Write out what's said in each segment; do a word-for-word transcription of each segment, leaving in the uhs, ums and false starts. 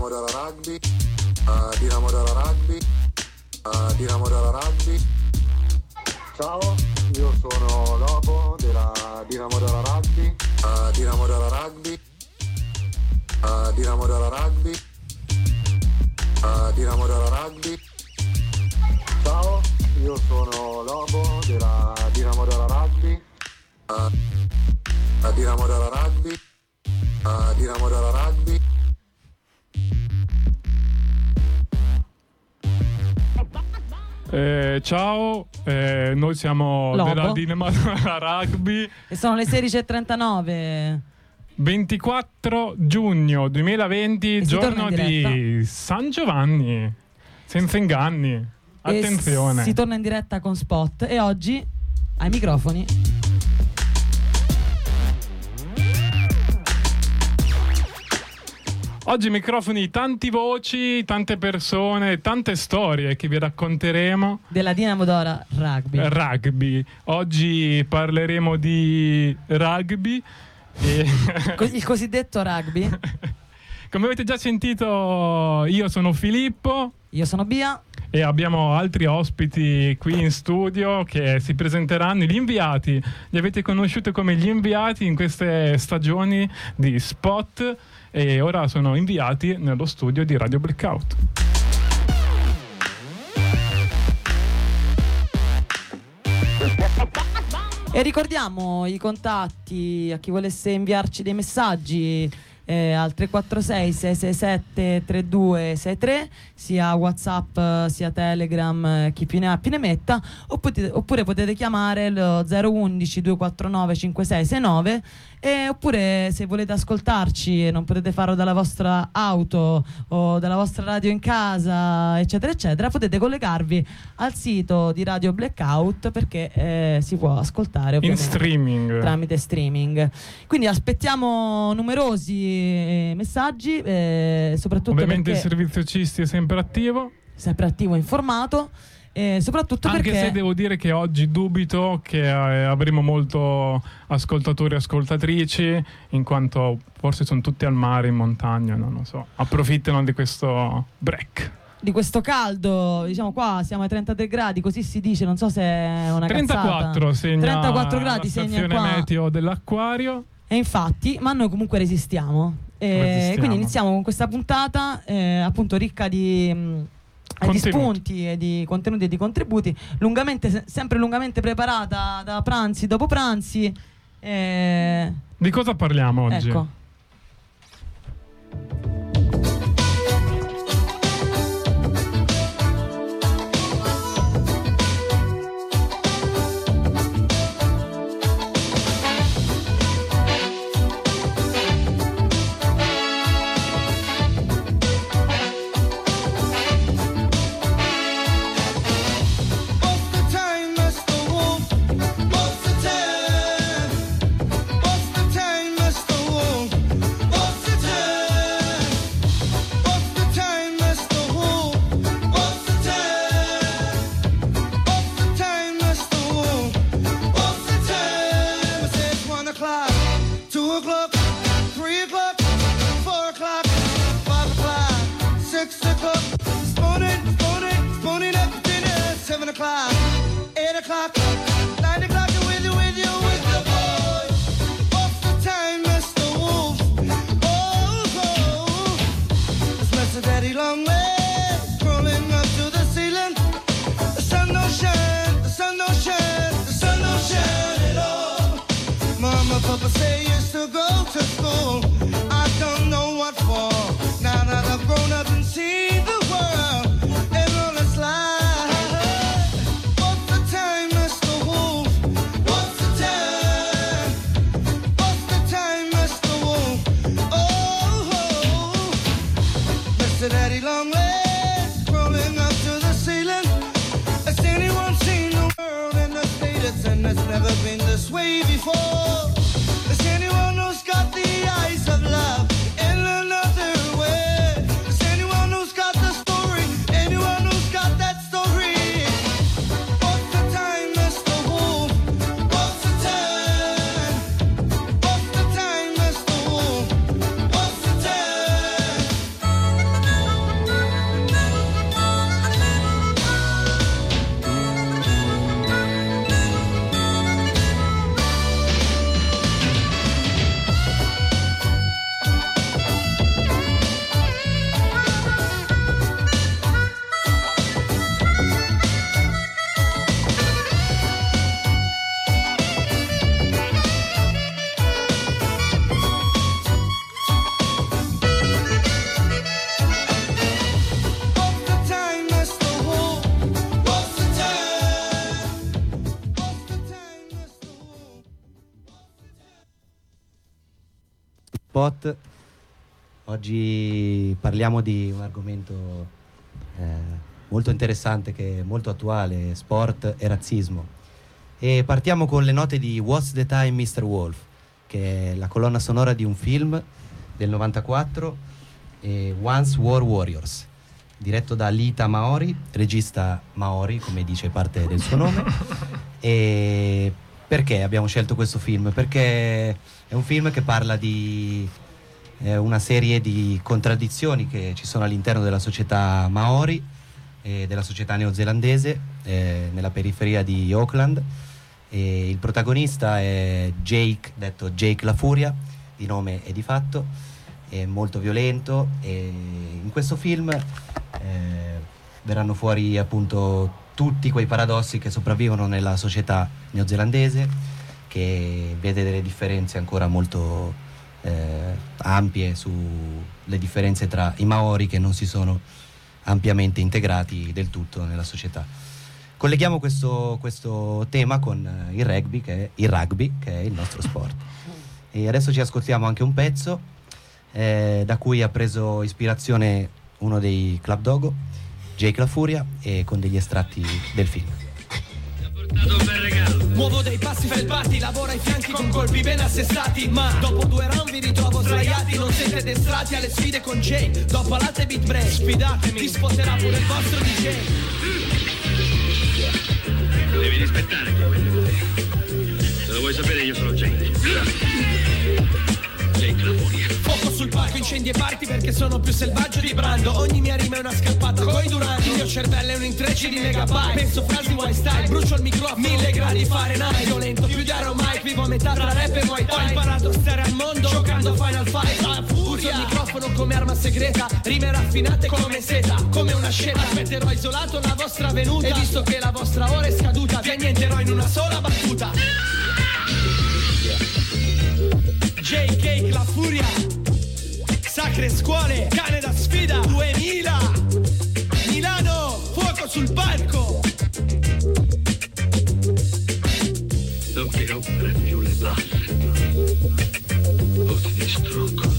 Dinamo della Rugby, uh, Dinamo della Rugby, uh, Dinamo della Rugby. Ciao, io sono Lobo della Dinamo della Rugby, uh, Dinamo della Rugby, uh, Dinamo della Rugby, uh, Dinamo della Rugby. Ciao, io sono Lobo della Dinamo della Rugby, uh, Dinamo della Rugby, uh, Dinamo della Rugby. Eh, ciao, eh, noi siamo Lobo. della Dinamo Rugby E sono le sedici e trentanove. ventiquattro giugno duemilaventi, E si torna giorno in diretta. di San Giovanni, senza inganni, attenzione. E si torna in diretta con Spot e oggi ai microfoni Oggi microfoni, tanti voci, tante persone, tante storie che vi racconteremo. della Dinamo Dora Rugby. Rugby. Oggi parleremo di rugby. E Co- il cosiddetto rugby. come avete già sentito, io sono Filippo Io sono Bia. e abbiamo altri ospiti qui in studio che si presenteranno. Gli inviati, li avete conosciuti come gli inviati in queste stagioni di Spot e ora sono inviati nello studio di Radio Blackout. E ricordiamo i contatti a chi volesse inviarci dei messaggi eh, al tre quattro sei sei sei sette tre due sei tre, sia WhatsApp sia Telegram, eh, chi più ne ha più ne metta, oppure, oppure potete chiamare lo zero undici due quattro nove cinque sei sei nove, e oppure se volete ascoltarci e non potete farlo dalla vostra auto o dalla vostra radio in casa eccetera eccetera, potete collegarvi al sito di Radio Blackout, perché eh, si può ascoltare In ovviamente streaming. tramite streaming. Quindi aspettiamo numerosi eh, messaggi, eh, soprattutto Ovviamente il perché servizio cisti è sempre attivo. sempre attivo e informato, e soprattutto Anche perché se devo dire che oggi dubito che eh, avremo molto ascoltatori e ascoltatrici, in quanto forse sono tutti al mare, in montagna, non lo so. Approfittano di questo break. di questo caldo, diciamo qua siamo ai trentatré gradi, così si dice, non so se è una trentaquattro cazzata. segna trentaquattro gradi la segna stazione qua. meteo dell'acquario. E infatti, ma noi comunque resistiamo. E Resistiamo. quindi iniziamo con questa puntata eh, appunto ricca di, mh, di Contenuti. spunti e di contenuti e di contributi, lungamente, se- sempre lungamente preparata da pranzi dopo pranzi. eh, Di cosa parliamo oggi? ecco. What's the time, mister Wolf? What's the time? What's the time, mister Wolf? What's the time? What's the time, mister Wolf? What's the time? What's the time, mister Wolf? What's the time? I said one o'clock, two o'clock, three o'clock, four o'clock, five o'clock, six o'clock. Spooning, spooning, spooning up for dinner. Seven o'clock, eight o'clock, nine o'clock, and with you, with you, with the boys. What's the time, mister Wolf? Oh, oh, it's Mister Daddy Longlegs crawling up to the ceiling. The sun don't shine, the sun don't shine, the sun don't shine at all. Mama, Papa say you still go to school. I don't know what for. Now that I've grown up and seen the world and all its lies. What's the time, mister Wolf? What's the time? What's the time, mister Wolf? Oh, oh. Mister Daddy Longlegs crawling up to the ceiling. Has anyone seen the world in the state it's in? It's never been this way before. Has anyone who's got the eyes of love in another way? Has anyone who's got the story? Anyone who's got that story? What's the time, mister Wolf? What's the time? What's the time, mister Wolf? What's the time? Spot. Oggi parliamo di un argomento eh, molto interessante, che è molto attuale: sport e razzismo. E partiamo con le note di What's the Time mister Wolf, che è la colonna sonora di un film del novantaquattro, eh, Once War Warriors, diretto da Lita Maori, regista Maori, come dice parte del suo nome. E perché abbiamo scelto questo film? Perché è un film che parla di eh, una serie di contraddizioni che ci sono all'interno della società Maori e della società neozelandese, eh, nella periferia di Auckland. E il protagonista è Jake, detto Jake La Furia, di nome e di fatto. È molto violento, e in questo film eh, verranno fuori appunto tutti quei paradossi che sopravvivono nella società neozelandese, che vede delle differenze ancora molto eh, ampie sulle differenze tra i Maori, che non si sono ampiamente integrati del tutto nella società. Colleghiamo questo, questo tema con il rugby, che è, il rugby, che è il nostro sport. E adesso ci ascoltiamo anche un pezzo eh, da cui ha preso ispirazione uno dei Club Dogo, Jake La Furia, e con degli estratti del film. Un bel regalo. Muovo dei passi felpati, lavoro ai fianchi con colpi ben assestati, ma dopo due round vi ritrovo sdraiati, non siete addestrati alle sfide con Jay. Dopo latte beat break, sfidatemi, vi spotterà pure il vostro D J. Devi rispettare chi è. Se lo vuoi sapere, io sono Jay. Jake La Furia. Fuoco sul palco, incendi e parti, perché sono più selvaggio di Brando. Ogni mia rima è una scappata coi duranti. Il mio cervello è un intreccio di megabyte. Penso frasi wild style, brucio il microfono, mille gradi Fahrenheit. Violento più di Iron Mike, vivo a metà tra rap e Muay Thai. Ho imparato a stare al mondo giocando Final Fight. La furia, uso il microfono come arma segreta, rime raffinate come seta, come una scena. Aspetterò isolato la vostra venuta, e visto che la vostra ora è scaduta, vi annienterò in una sola battuta. J K La Furia, sacre scuole, cane da sfida, duemila, Milano, fuoco sul palco. Non ti rompere più le balle, o ti distruggo.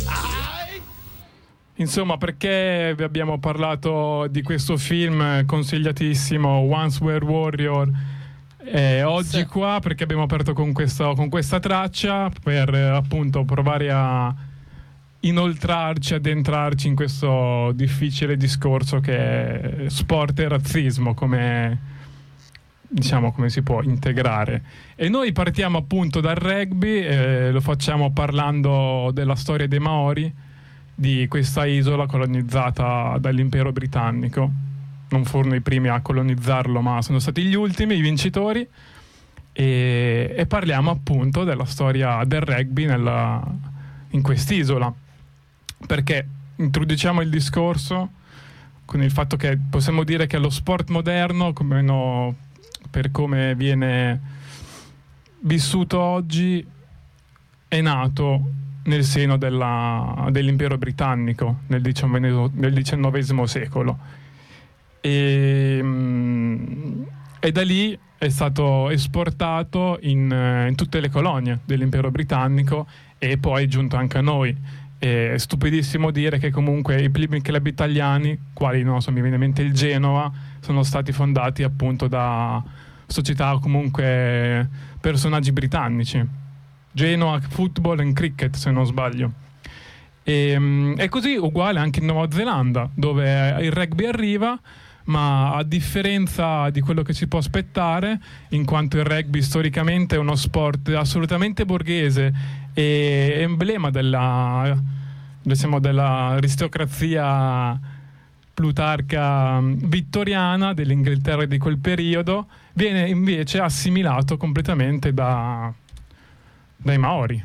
Insomma, perché vi abbiamo parlato di questo film consigliatissimo, Once Were Warrior? Eh, oggi sì. Qua perché abbiamo aperto con, questo, con questa traccia per eh, appunto provare a inoltrarci, addentrarci in questo difficile discorso che è sport e razzismo, come diciamo, come si può integrare. E noi partiamo appunto dal rugby, eh, lo facciamo parlando della storia dei Maori, di questa isola colonizzata dall'impero britannico. Non furono i primi a colonizzarlo, ma sono stati gli ultimi, i vincitori, e, e parliamo appunto della storia del rugby nella, in quest'isola, perché introduciamo il discorso con il fatto che possiamo dire che lo sport moderno, come no, per come viene vissuto oggi, è nato nel seno della, dell'impero britannico nel diciannovesimo secolo. E, e da lì è stato esportato in, in tutte le colonie dell'impero britannico, e poi è giunto anche a noi. È stupidissimo dire che comunque i primi club italiani, quali non so, mi viene in mente il Genova, sono stati fondati appunto da società o comunque personaggi britannici. Genoa Football and Cricket, se non sbaglio. E, è così uguale anche in Nuova Zelanda, dove il rugby arriva, ma a differenza di quello che si può aspettare, in quanto il rugby storicamente è uno sport assolutamente borghese e emblema della, diciamo, dell'aristocrazia plutarca vittoriana dell'Inghilterra di quel periodo, viene invece assimilato completamente da, dai Maori.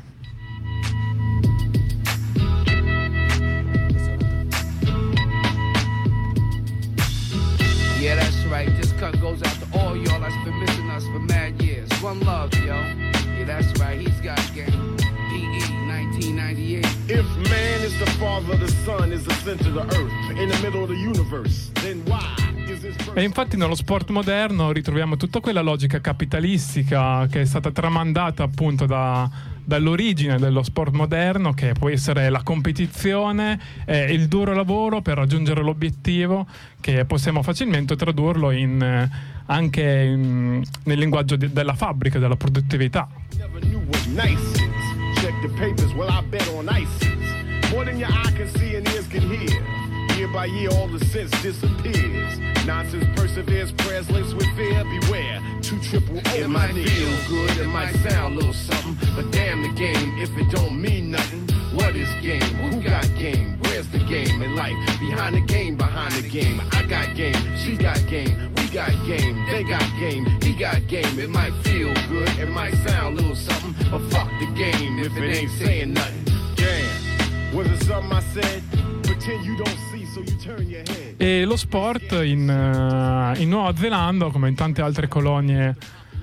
Yeah, that's right. This cut goes out to all y'all that's been missing us for mad years. One love, yo. Yeah, that's right. He's got game. P E nineteen nineteen ninety-eight. If man is the father, the sun is the center of the earth, in the middle of the universe, then why is this E infatti nello sport moderno ritroviamo tutta quella logica capitalistica che è stata tramandata appunto da, dall'origine dello sport moderno, che può essere la competizione e il duro lavoro per raggiungere l'obiettivo, che possiamo facilmente tradurlo in, eh, anche in, nel linguaggio de- della fabbrica, della produttività. never knew what nice is. Check the papers, well I bet on ISIS. More than your eye can see and ears can hear. Year by year all the sense disappears. Nonsense perseveres, prayers laced with fear. Beware, two triple O. It might feel good, it might sound a little something, but damn the game if it don't mean nothing. What is game? Who got game? Where's the game in life? Behind the game, behind the game. I got game, she got game, we got game, they got game, he got game. It might feel good, it might sound a little something, but fuck the game if it ain't saying nothing. Damn, was it something I said? Pretend you don't see, so you turn your head. E lo sport in, uh, in Nuova Zelanda, come in tante altre colonie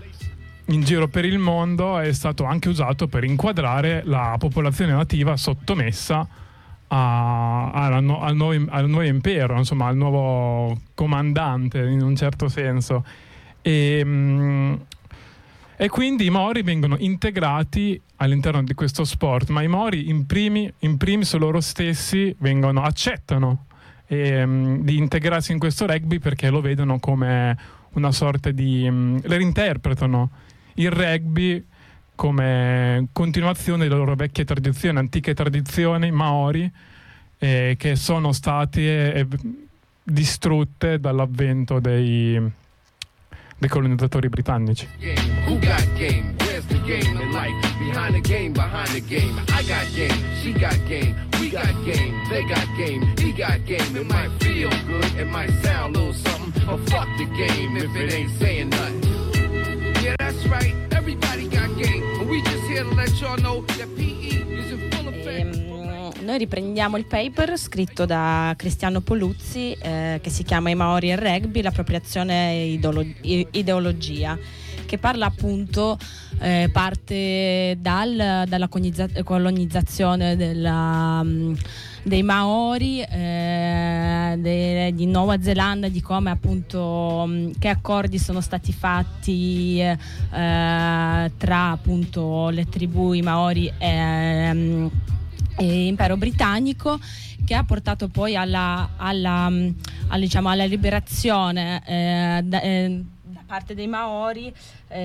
in giro per il mondo, è stato anche usato per inquadrare la popolazione nativa sottomessa a, alla no, al, nuovo, al nuovo impero, insomma al nuovo comandante in un certo senso. E, mh, e quindi i Maori vengono integrati all'interno di questo sport, ma i Maori in, primi, in primis loro stessi vengono, accettano e, mh, di integrarsi in questo rugby perché lo vedono come una sorta di... Mh, le reinterpretano il rugby come continuazione delle loro vecchie tradizioni, antiche tradizioni maori, eh, che sono state eh, distrutte dall'avvento dei, dei colonizzatori britannici. Game, who got game? Where's the game in life? Behind the game, behind the game. I got game, she got game, we got game, they got game, he got game. It might feel good, it might sound a little something, but fuck the game if it ain't saying nothing. Yeah, that's right, everybody got game, but we just here to let y'all know that P E is in full effect. Ehm, noi riprendiamo il paper scritto da Cristiano Poluzzi, eh, che si chiama I Maori e il rugby, l'appropriazione e idolo- ideologia, che parla appunto, eh, parte dal, dalla colonizza- colonizzazione della, um, dei Maori, eh, de, di Nuova Zelanda, di come appunto um, che accordi sono stati fatti eh, tra appunto le tribù, i Maori e, um, e impero britannico, che ha portato poi alla, alla, alla, diciamo, alla liberazione eh, da, eh, da parte dei Maori,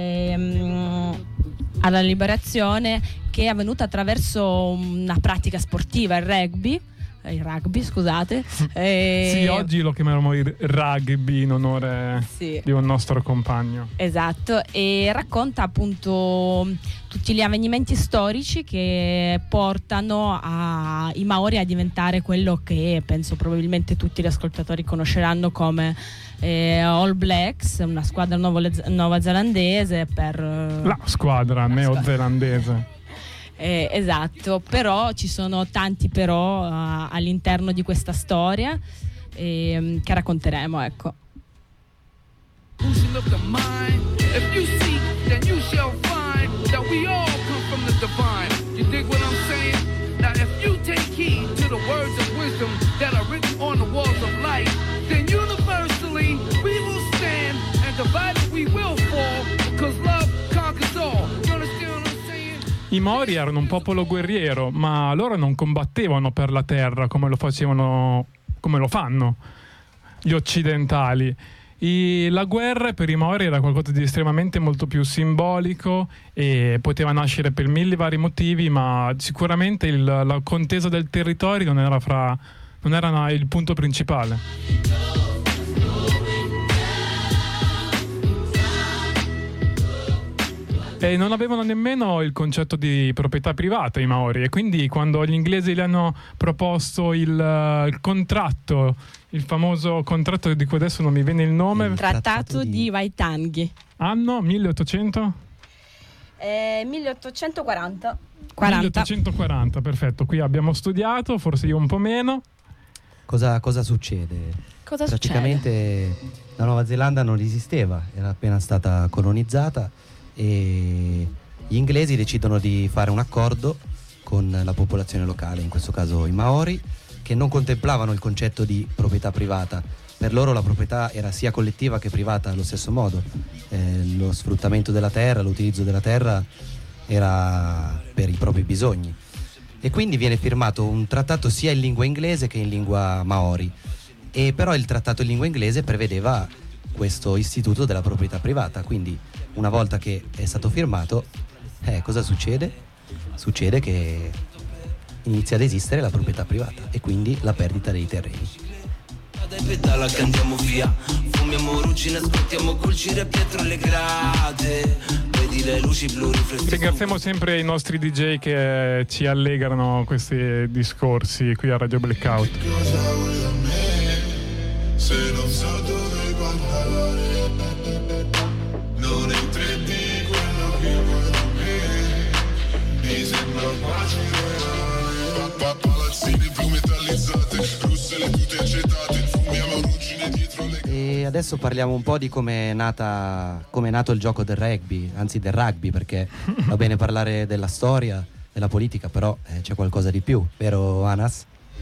ehm, alla liberazione che è avvenuta attraverso una pratica sportiva, il rugby, il rugby scusate. E... Sì, oggi lo chiameremo il rugby in onore sì. di un nostro compagno. Esatto, e racconta appunto tutti gli avvenimenti storici che portano a, i Maori a diventare quello che penso probabilmente tutti gli ascoltatori conosceranno come eh, All Blacks, una squadra nuovo, neozelandese per la squadra neozelandese. Eh, esatto, però ci sono tanti però uh, all'interno di questa storia eh, che racconteremo, ecco. Of the mind. If you seek, then you shall find that we all come from the divine. You dig what I'm saying? Now if you take heed to the words of wisdom that are written on the walls of life, then universally we will stand, and divided we will fall, because love conquers all. You understand what I'm saying? I Maori erano un popolo guerriero, ma loro non combattevano per la terra come lo facevano, come lo fanno gli occidentali. I, la guerra per i Maori era qualcosa di estremamente molto più simbolico e poteva nascere per mille vari motivi, ma sicuramente il, la contesa del territorio non era, fra, non era il punto principale. E non avevano nemmeno il concetto di proprietà privata i Maori, e quindi quando gli inglesi gli hanno proposto il, il contratto, il famoso contratto di cui adesso non mi viene il nome, il trattato di, di Waitangi, anno milleottocento? Eh, milleottocentoquaranta. milleottocentoquaranta, perfetto. Qui abbiamo studiato, forse io un po' meno. Cosa, cosa succede? Cosa Praticamente succede? La Nuova Zelanda non esisteva, era appena stata colonizzata, e gli inglesi decidono di fare un accordo con la popolazione locale, in questo caso i Maori, che non contemplavano il concetto di proprietà privata. Per loro la proprietà era sia collettiva che privata allo stesso modo. Eh, lo sfruttamento della terra, l'utilizzo della terra era per i propri bisogni. E quindi viene firmato un trattato sia in lingua inglese che in lingua Maori. E però il trattato in lingua inglese prevedeva questo istituto della proprietà privata. Quindi una volta che è stato firmato, eh, cosa succede? Succede che inizia ad esistere la proprietà privata e quindi la perdita dei terreni. Dai pedala che andiamo via, fumiamo ruggine, ascoltiamo Colcire Pietro le grate, vedi le luci blu riflessive. Ringraziamo sempre i nostri D J che ci allegrano questi discorsi qui a Radio Blackout. Cosa vuoi da me? Se non so dove guardare, non è tre D quello che vuoi da me, mi sembra quasi reale. Palazzine blu metallizzate, russe le tute acetate, fumiamo ruggine dietro le... E adesso parliamo un po' di come è nata, come è nato il gioco del rugby, anzi del rugby, perché va bene parlare della storia, della politica, però eh, c'è qualcosa di più, vero Anas?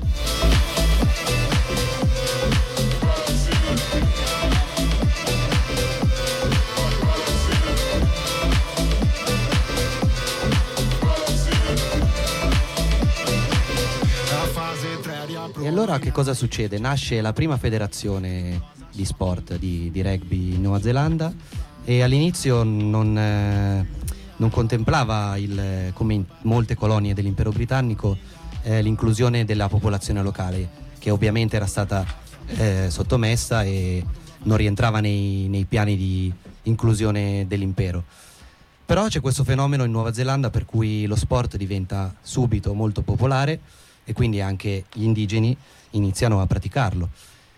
E allora che cosa succede? Nasce la prima federazione di sport di, di rugby in Nuova Zelanda e all'inizio non, eh, non contemplava, il, come in molte colonie dell'impero britannico, eh, l'inclusione della popolazione locale, che ovviamente era stata eh, sottomessa e non rientrava nei, nei piani di inclusione dell'impero. Però c'è questo fenomeno in Nuova Zelanda per cui lo sport diventa subito molto popolare e quindi anche gli indigeni iniziano a praticarlo.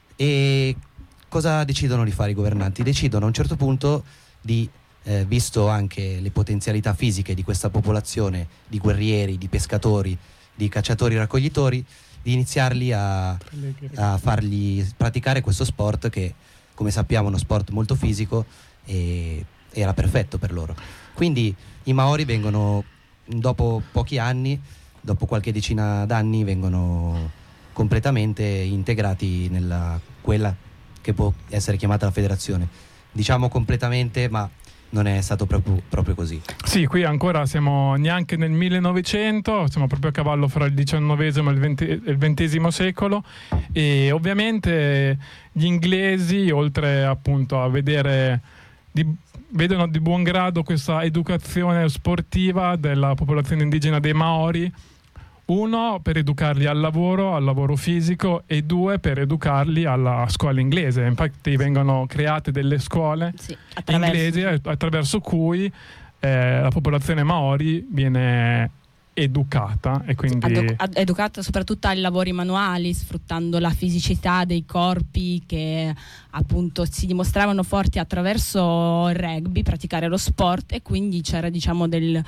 E cosa decidono di fare i governanti? Decidono a un certo punto di, eh, visto anche le potenzialità fisiche di questa popolazione di guerrieri, di pescatori, di cacciatori-raccoglitori, di iniziarli a, a fargli praticare questo sport che, come sappiamo, è uno sport molto fisico e era perfetto per loro. Quindi i Maori vengono, dopo pochi anni, dopo qualche decina d'anni, vengono completamente integrati nella quella che può essere chiamata la federazione. Diciamo completamente, ma non è stato proprio, proprio così. Sì, qui ancora siamo neanche nel millenovecento, siamo proprio a cavallo fra il diciannovesimo e il, venti, il ventesimo secolo e ovviamente gli inglesi, oltre appunto a vedere di, vedono di buon grado questa educazione sportiva della popolazione indigena dei Maori. Uno, per educarli al lavoro, al lavoro fisico, e due, per educarli alla scuola inglese. Infatti vengono create delle scuole sì, attraverso. inglesi attraverso cui eh, la popolazione Maori viene educata e quindi Edu- educata soprattutto ai lavori manuali, sfruttando la fisicità dei corpi che appunto si dimostravano forti attraverso il rugby, praticare lo sport, e quindi c'era diciamo del,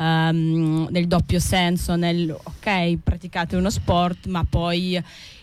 um, del doppio senso nel ok, praticate uno sport, ma poi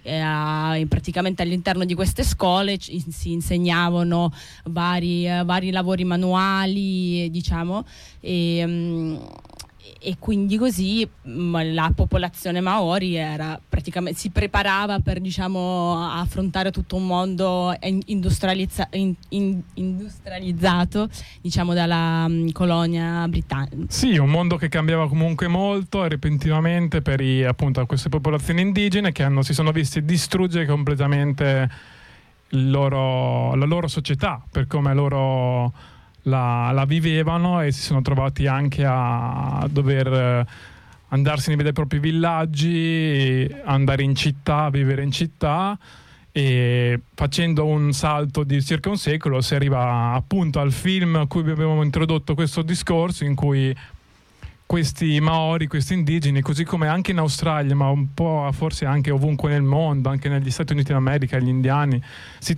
eh, praticamente all'interno di queste scuole ci, si insegnavano vari, eh, vari lavori manuali, diciamo, e um, e quindi così mh, la popolazione Maori era praticamente si preparava per diciamo affrontare tutto un mondo industrializza- in, in, industrializzato diciamo dalla mh, colonia britannica. Sì, un mondo che cambiava comunque molto repentinamente per i, appunto, queste popolazioni indigene che hanno, si sono viste distruggere completamente il loro, la loro società per come loro La, la vivevano, e si sono trovati anche a dover andarsene dai propri villaggi, andare in città, vivere in città, e facendo un salto di circa un secolo si arriva appunto al film a cui abbiamo introdotto questo discorso, in cui questi Maori, questi indigeni, così come anche in Australia, ma un po' forse anche ovunque nel mondo, anche negli Stati Uniti d'America, gli indiani si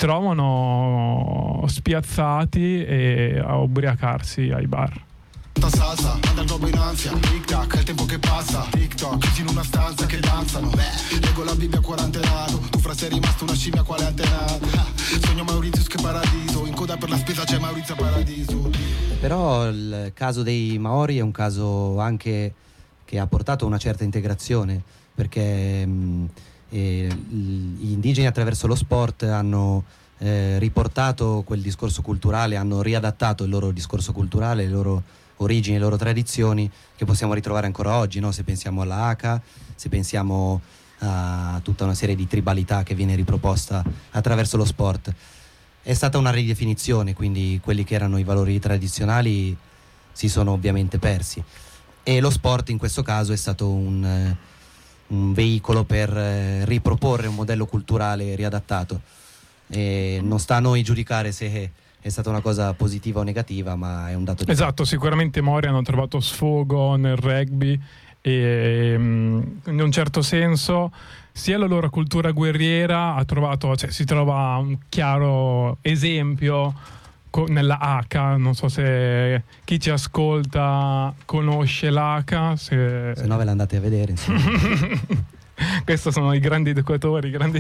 trovano spiazzati e a ubriacarsi ai bar. Salsa, anda il globo in ansia, tic tac, è il tempo che passa, tic toc, chiusi in una stanza che danzano. Beh, leggo la Bibbia quarantenato, tu fra sei rimasto una scimmia quale antenato. Sogno Mauritius che paradiso, in coda per la spesa c'è Maurizio Paradiso. Però il caso dei Maori è un caso anche che ha portato a una certa integrazione, perché mh, eh, gli indigeni attraverso lo sport hanno eh, riportato quel discorso culturale, hanno riadattato il loro discorso culturale, le loro origini, le loro tradizioni, che possiamo ritrovare ancora oggi, no? Se pensiamo alla haka, se pensiamo a tutta una serie di tribalità che viene riproposta attraverso lo sport. È stata una ridefinizione, quindi quelli che erano i valori tradizionali si sono ovviamente persi, e lo sport in questo caso è stato un, eh, un veicolo per eh, riproporre un modello culturale riadattato, e non sta a noi giudicare se è stata una cosa positiva o negativa, ma è un dato di esatto. Sicuramente i Maori hanno trovato sfogo nel rugby e um, in un certo senso sia la loro cultura guerriera ha trovato, cioè si trova un chiaro esempio co- nella haka. Non so se chi ci ascolta conosce l'haka, se, se no ve l'andate a vedere questi sono i grandi educatori, i grandi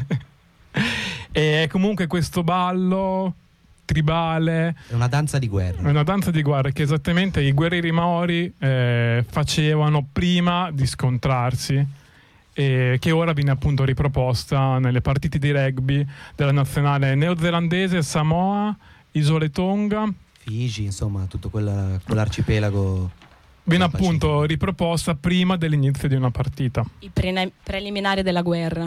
e comunque questo ballo tribale è una danza di guerra, è una danza di guerra che esattamente i guerrieri Maori eh, facevano prima di scontrarsi, e che ora viene appunto riproposta nelle partite di rugby della nazionale neozelandese, Samoa, Isole Tonga, Fiji, insomma tutto quella, quell'arcipelago viene appunto riproposta prima dell'inizio di una partita. I pre- preliminari della guerra.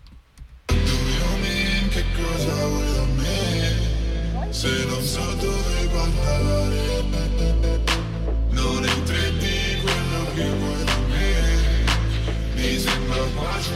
Che cosa vuoi da me? Se non so dove guardare, non è in tre D quello che vuoi da me, mi sembra quasi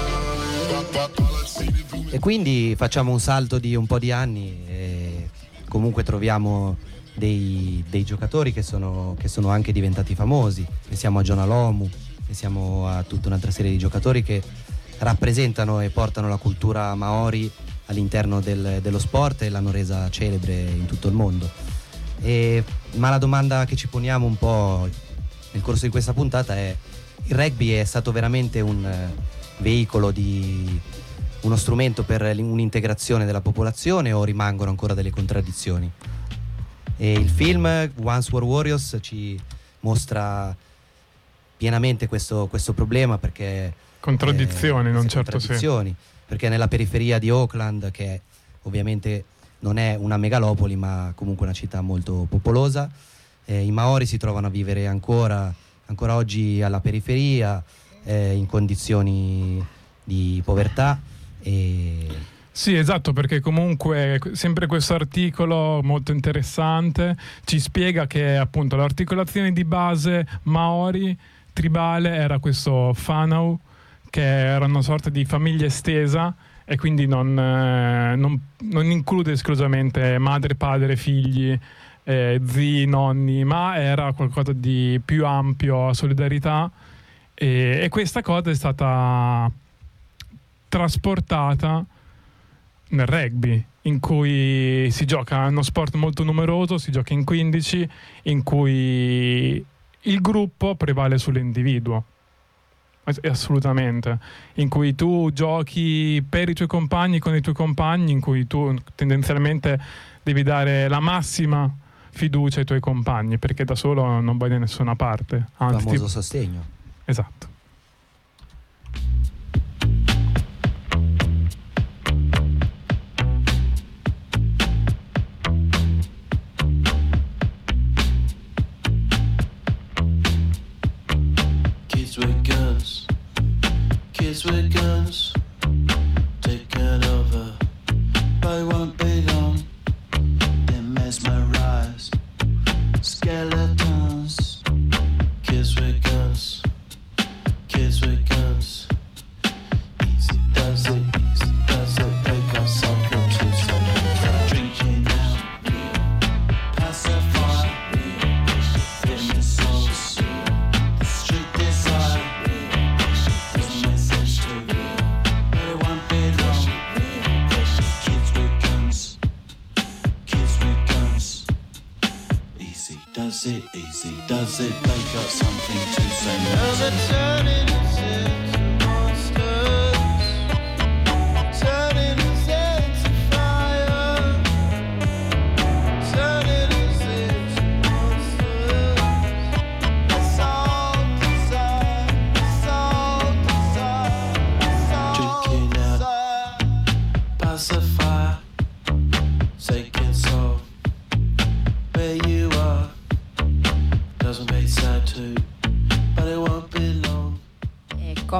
reale. E quindi facciamo un salto di un po' di anni e comunque troviamo dei, dei giocatori che sono, che sono anche diventati famosi. Pensiamo a Jonah Lomu, pensiamo a tutta un'altra serie di giocatori che rappresentano e portano la cultura maori all'interno del, dello sport e l'hanno resa celebre in tutto il mondo. E, ma la domanda che ci poniamo un po' nel corso di questa puntata è: il rugby è stato veramente un veicolo, di uno strumento per un'integrazione della popolazione, o rimangono ancora delle contraddizioni? E il film Once Were Warriors ci mostra pienamente questo, questo problema, perché contraddizioni in un certo contraddizioni, senso, perché nella periferia di Auckland, che ovviamente non è una megalopoli ma comunque una città molto popolosa, eh, i Maori si trovano a vivere ancora, ancora oggi alla periferia, eh, in condizioni di povertà. E sì, esatto, perché comunque sempre questo articolo molto interessante ci spiega che appunto l'articolazione di base Maori tribale era questo whanau, che era una sorta di famiglia estesa, e quindi non, eh, non, non include esclusivamente madre, padre, figli, eh, zii, nonni, ma era qualcosa di più ampio, a solidarietà, e, e questa cosa è stata trasportata nel rugby, in cui si gioca, è uno sport molto numeroso, si gioca in quindici, in cui il gruppo prevale sull'individuo. Assolutamente, in cui tu giochi per i tuoi compagni, con i tuoi compagni, in cui tu tendenzialmente devi dare la massima fiducia ai tuoi compagni, perché da solo non vai da nessuna parte. Anzi, il famoso ti... sostegno. Esatto. Kids with guns, taken over, but it won't be long. They're mesmerized, skeletons. Kids with guns, kids with guns. Easy does it, easy does it. They got soccer to some drinking out, pacify, in the souls, the street desire. Does it easy, does it, they got something to say. Now they're turning us into monsters, turning us into fire, turning us into monsters. That's all desire.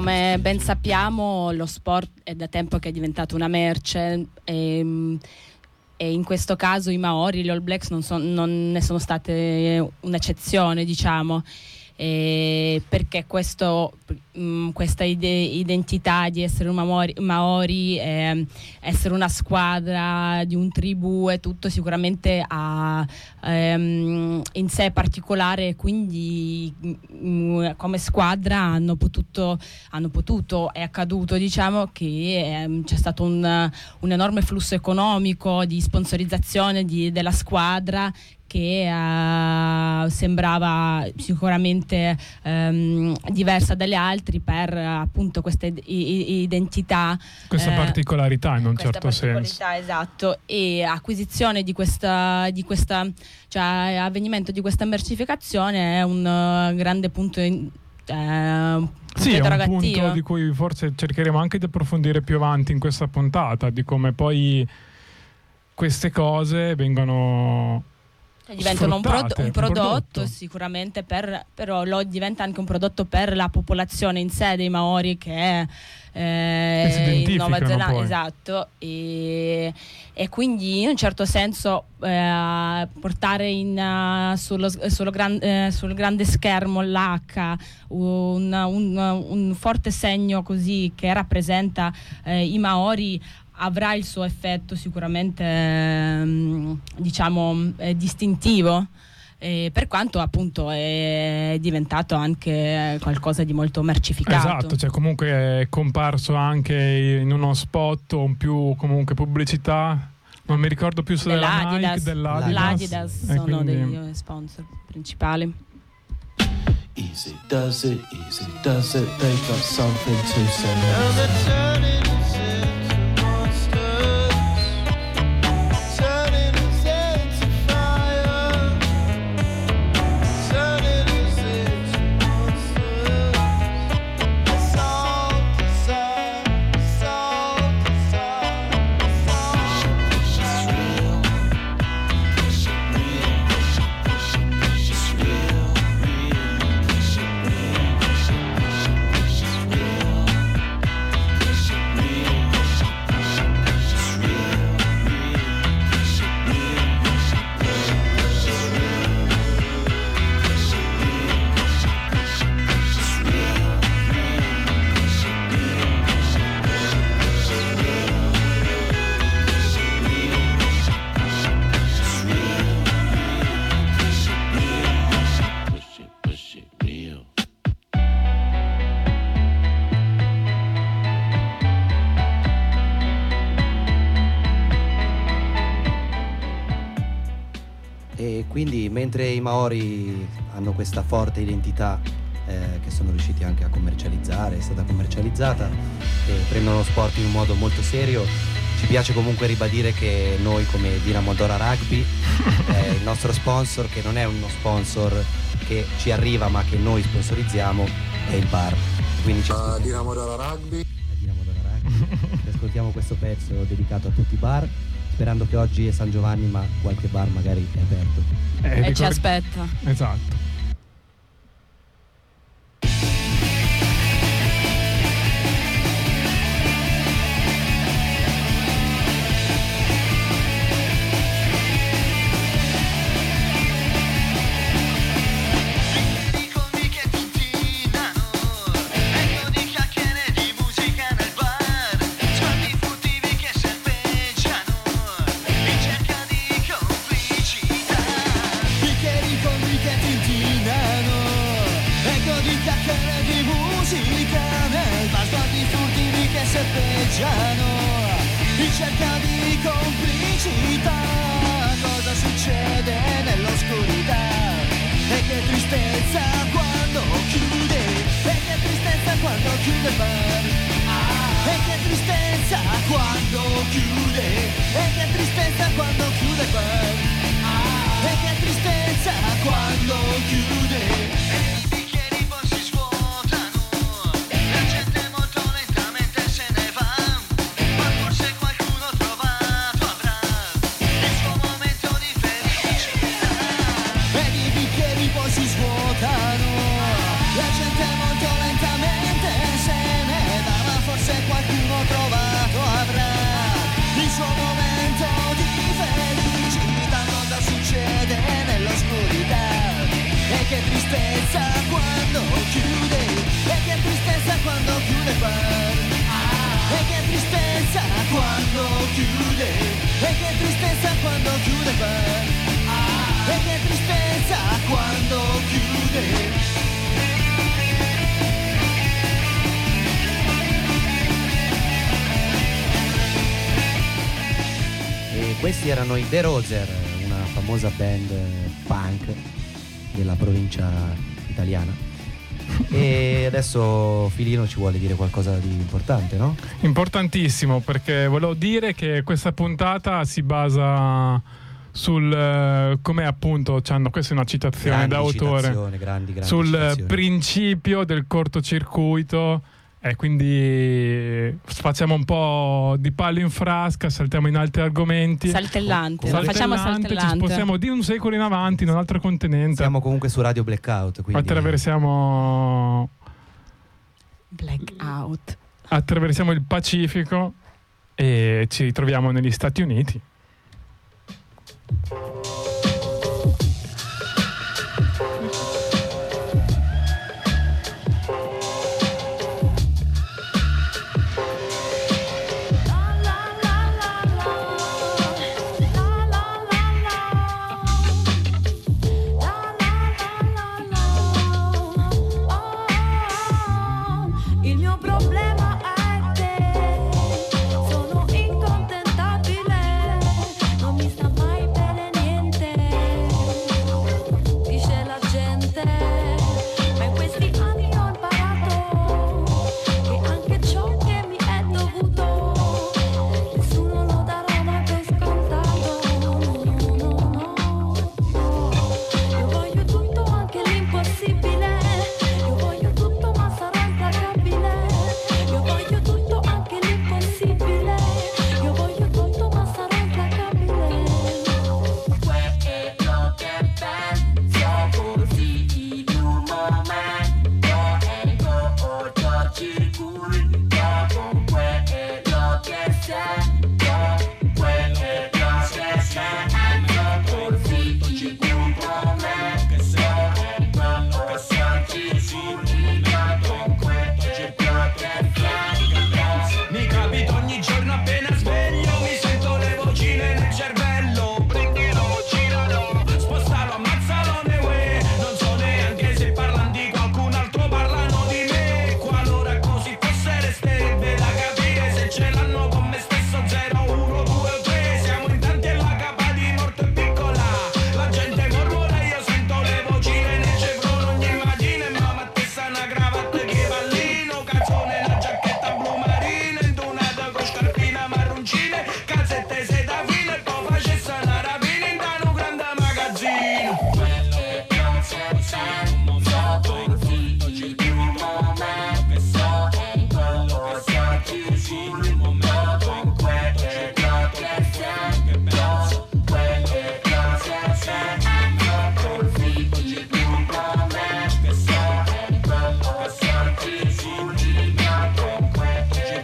come ben sappiamo lo sport è da tempo che è diventato una merce e, e in questo caso i Maori, gli All Blacks non, son, non ne sono state un'eccezione, diciamo. Eh, perché questo, mh, questa ide- identità di essere un Maori, Maori eh, essere una squadra di un tribù e tutto sicuramente ha ehm, in sé particolare, quindi mh, come squadra hanno potuto, hanno potuto è accaduto diciamo che ehm, c'è stato un, un enorme flusso economico di sponsorizzazione di, della squadra che uh, sembrava sicuramente um, diversa dalle altre per uh, appunto questa id- identità, questa eh, particolarità in un questa certo senso. Esatto, e acquisizione di questa, di questa cioè avvenimento di questa mercificazione è un uh, grande punto in, uh, Sì, è un punto di cui forse cercheremo anche di approfondire più avanti in questa puntata, di come poi queste cose vengono diventano un, prod- un, prodotto, un prodotto sicuramente per, però lo diventa anche un prodotto per la popolazione in sé dei Maori che è eh, in Nuova Zelanda, poi. Esatto, e, e quindi in un certo senso eh, portare in, uh, sullo, sullo gran, eh, sul grande schermo l'H un, un, un forte segno così che rappresenta eh, i Maori avrà il suo effetto sicuramente ehm, diciamo eh, distintivo, eh, per quanto appunto è diventato anche qualcosa di molto mercificato. Esatto, cioè comunque è comparso anche in uno spot o in più comunque pubblicità, non mi ricordo più se della Nike, dell'Adidas, l'Adidas sono quindi dei sponsor principali. Easy does it, easy does it, they got something to say. Quindi mentre i Maori hanno questa forte identità eh, che sono riusciti anche a commercializzare, è stata commercializzata e prendono lo sport in un modo molto serio, ci piace comunque ribadire che noi come Dinamo Dora Rugby eh, il nostro sponsor, che non è uno sponsor che ci arriva ma che noi sponsorizziamo, è il bar. Quindi ci ascoltiamo, uh, Dinamo Dora Rugby. Dinamo Dora Rugby. Ci ascoltiamo questo pezzo dedicato a tutti i bar, sperando che oggi è San Giovanni ma qualche bar magari è aperto. Eh, e ricordi- ci aspetta. Esatto. in cerca di complicità. Cosa succede nell'oscurità? E che tristezza quando chiude, e che tristezza quando chiude il bar. E che tristezza quando chiude, e che tristezza quando chiude il bar. E che tristezza quando chiude. Si svuotano, la gente molto lentamente se ne tristezza quando chiude, e che tristezza quando chiude il bar. E che tristezza quando chiude, e che tristezza quando chiude il bar. E che tristezza quando chiude. E questi erano i The Roser, una famosa band punk della provincia italiana. E adesso Filino ci vuole dire qualcosa di importante, no? Importantissimo, perché volevo dire che questa puntata si basa sul eh, come appunto c'hanno, questa è una citazione Grandi d'autore, citazione, grandi, grandi sul citazioni. principio del cortocircuito. E quindi facciamo un po' di palo in frasca, saltiamo in altri argomenti. Saltellante, Saltellante, facciamo saltellante. ci spostiamo di un secolo in avanti in un altro continente. Siamo comunque su Radio Blackout, quindi Attraversiamo Blackout. attraversiamo il Pacifico e ci ritroviamo negli Stati Uniti. Il mio problema è te, sono incontentabile, non mi sta mai bene niente, dice la gente, ma in questi anni ho imparato che anche ciò che mi è dovuto, nessuno lo darà mai per scontato, no, no, no, no, io voglio tutto anche l'impossibile, io voglio tutto ma sarò implacabile. Io voglio tutto anche l'impossibile. Io voglio tutto ma sarò implacabile. Quello che penso così in un momento è il cortocircuito con quello che sento, quello che sento così in un momento è il cortocircuito con quello che Mi capita ogni giorno appena sveglio, mi sento le vocine nel cervello. Prendilo, giralo, spostalo, ammazzalo, ne uè. Non so neanche se parlano di qualcun altro, parlano di me. Qualora così fosse resterebbe da capire se ce l'hanno con me stesso. Zero, uno, due o tre, siamo in tanti e la capa di morto è piccola. La gente mormora, io sento le vocine nel cefrone ogni mattina. E mamma testa una cravatta che pallino, calzone, una giacchetta blu marina, intonata con scarpina marroncine, calzette seta fine e poi facesse una rapina in da un grande magazzino. Quello che penso così in un momento so è il cortocircuito con quello che sento, quello che sento così in un momento so è il cortocircuito con quello che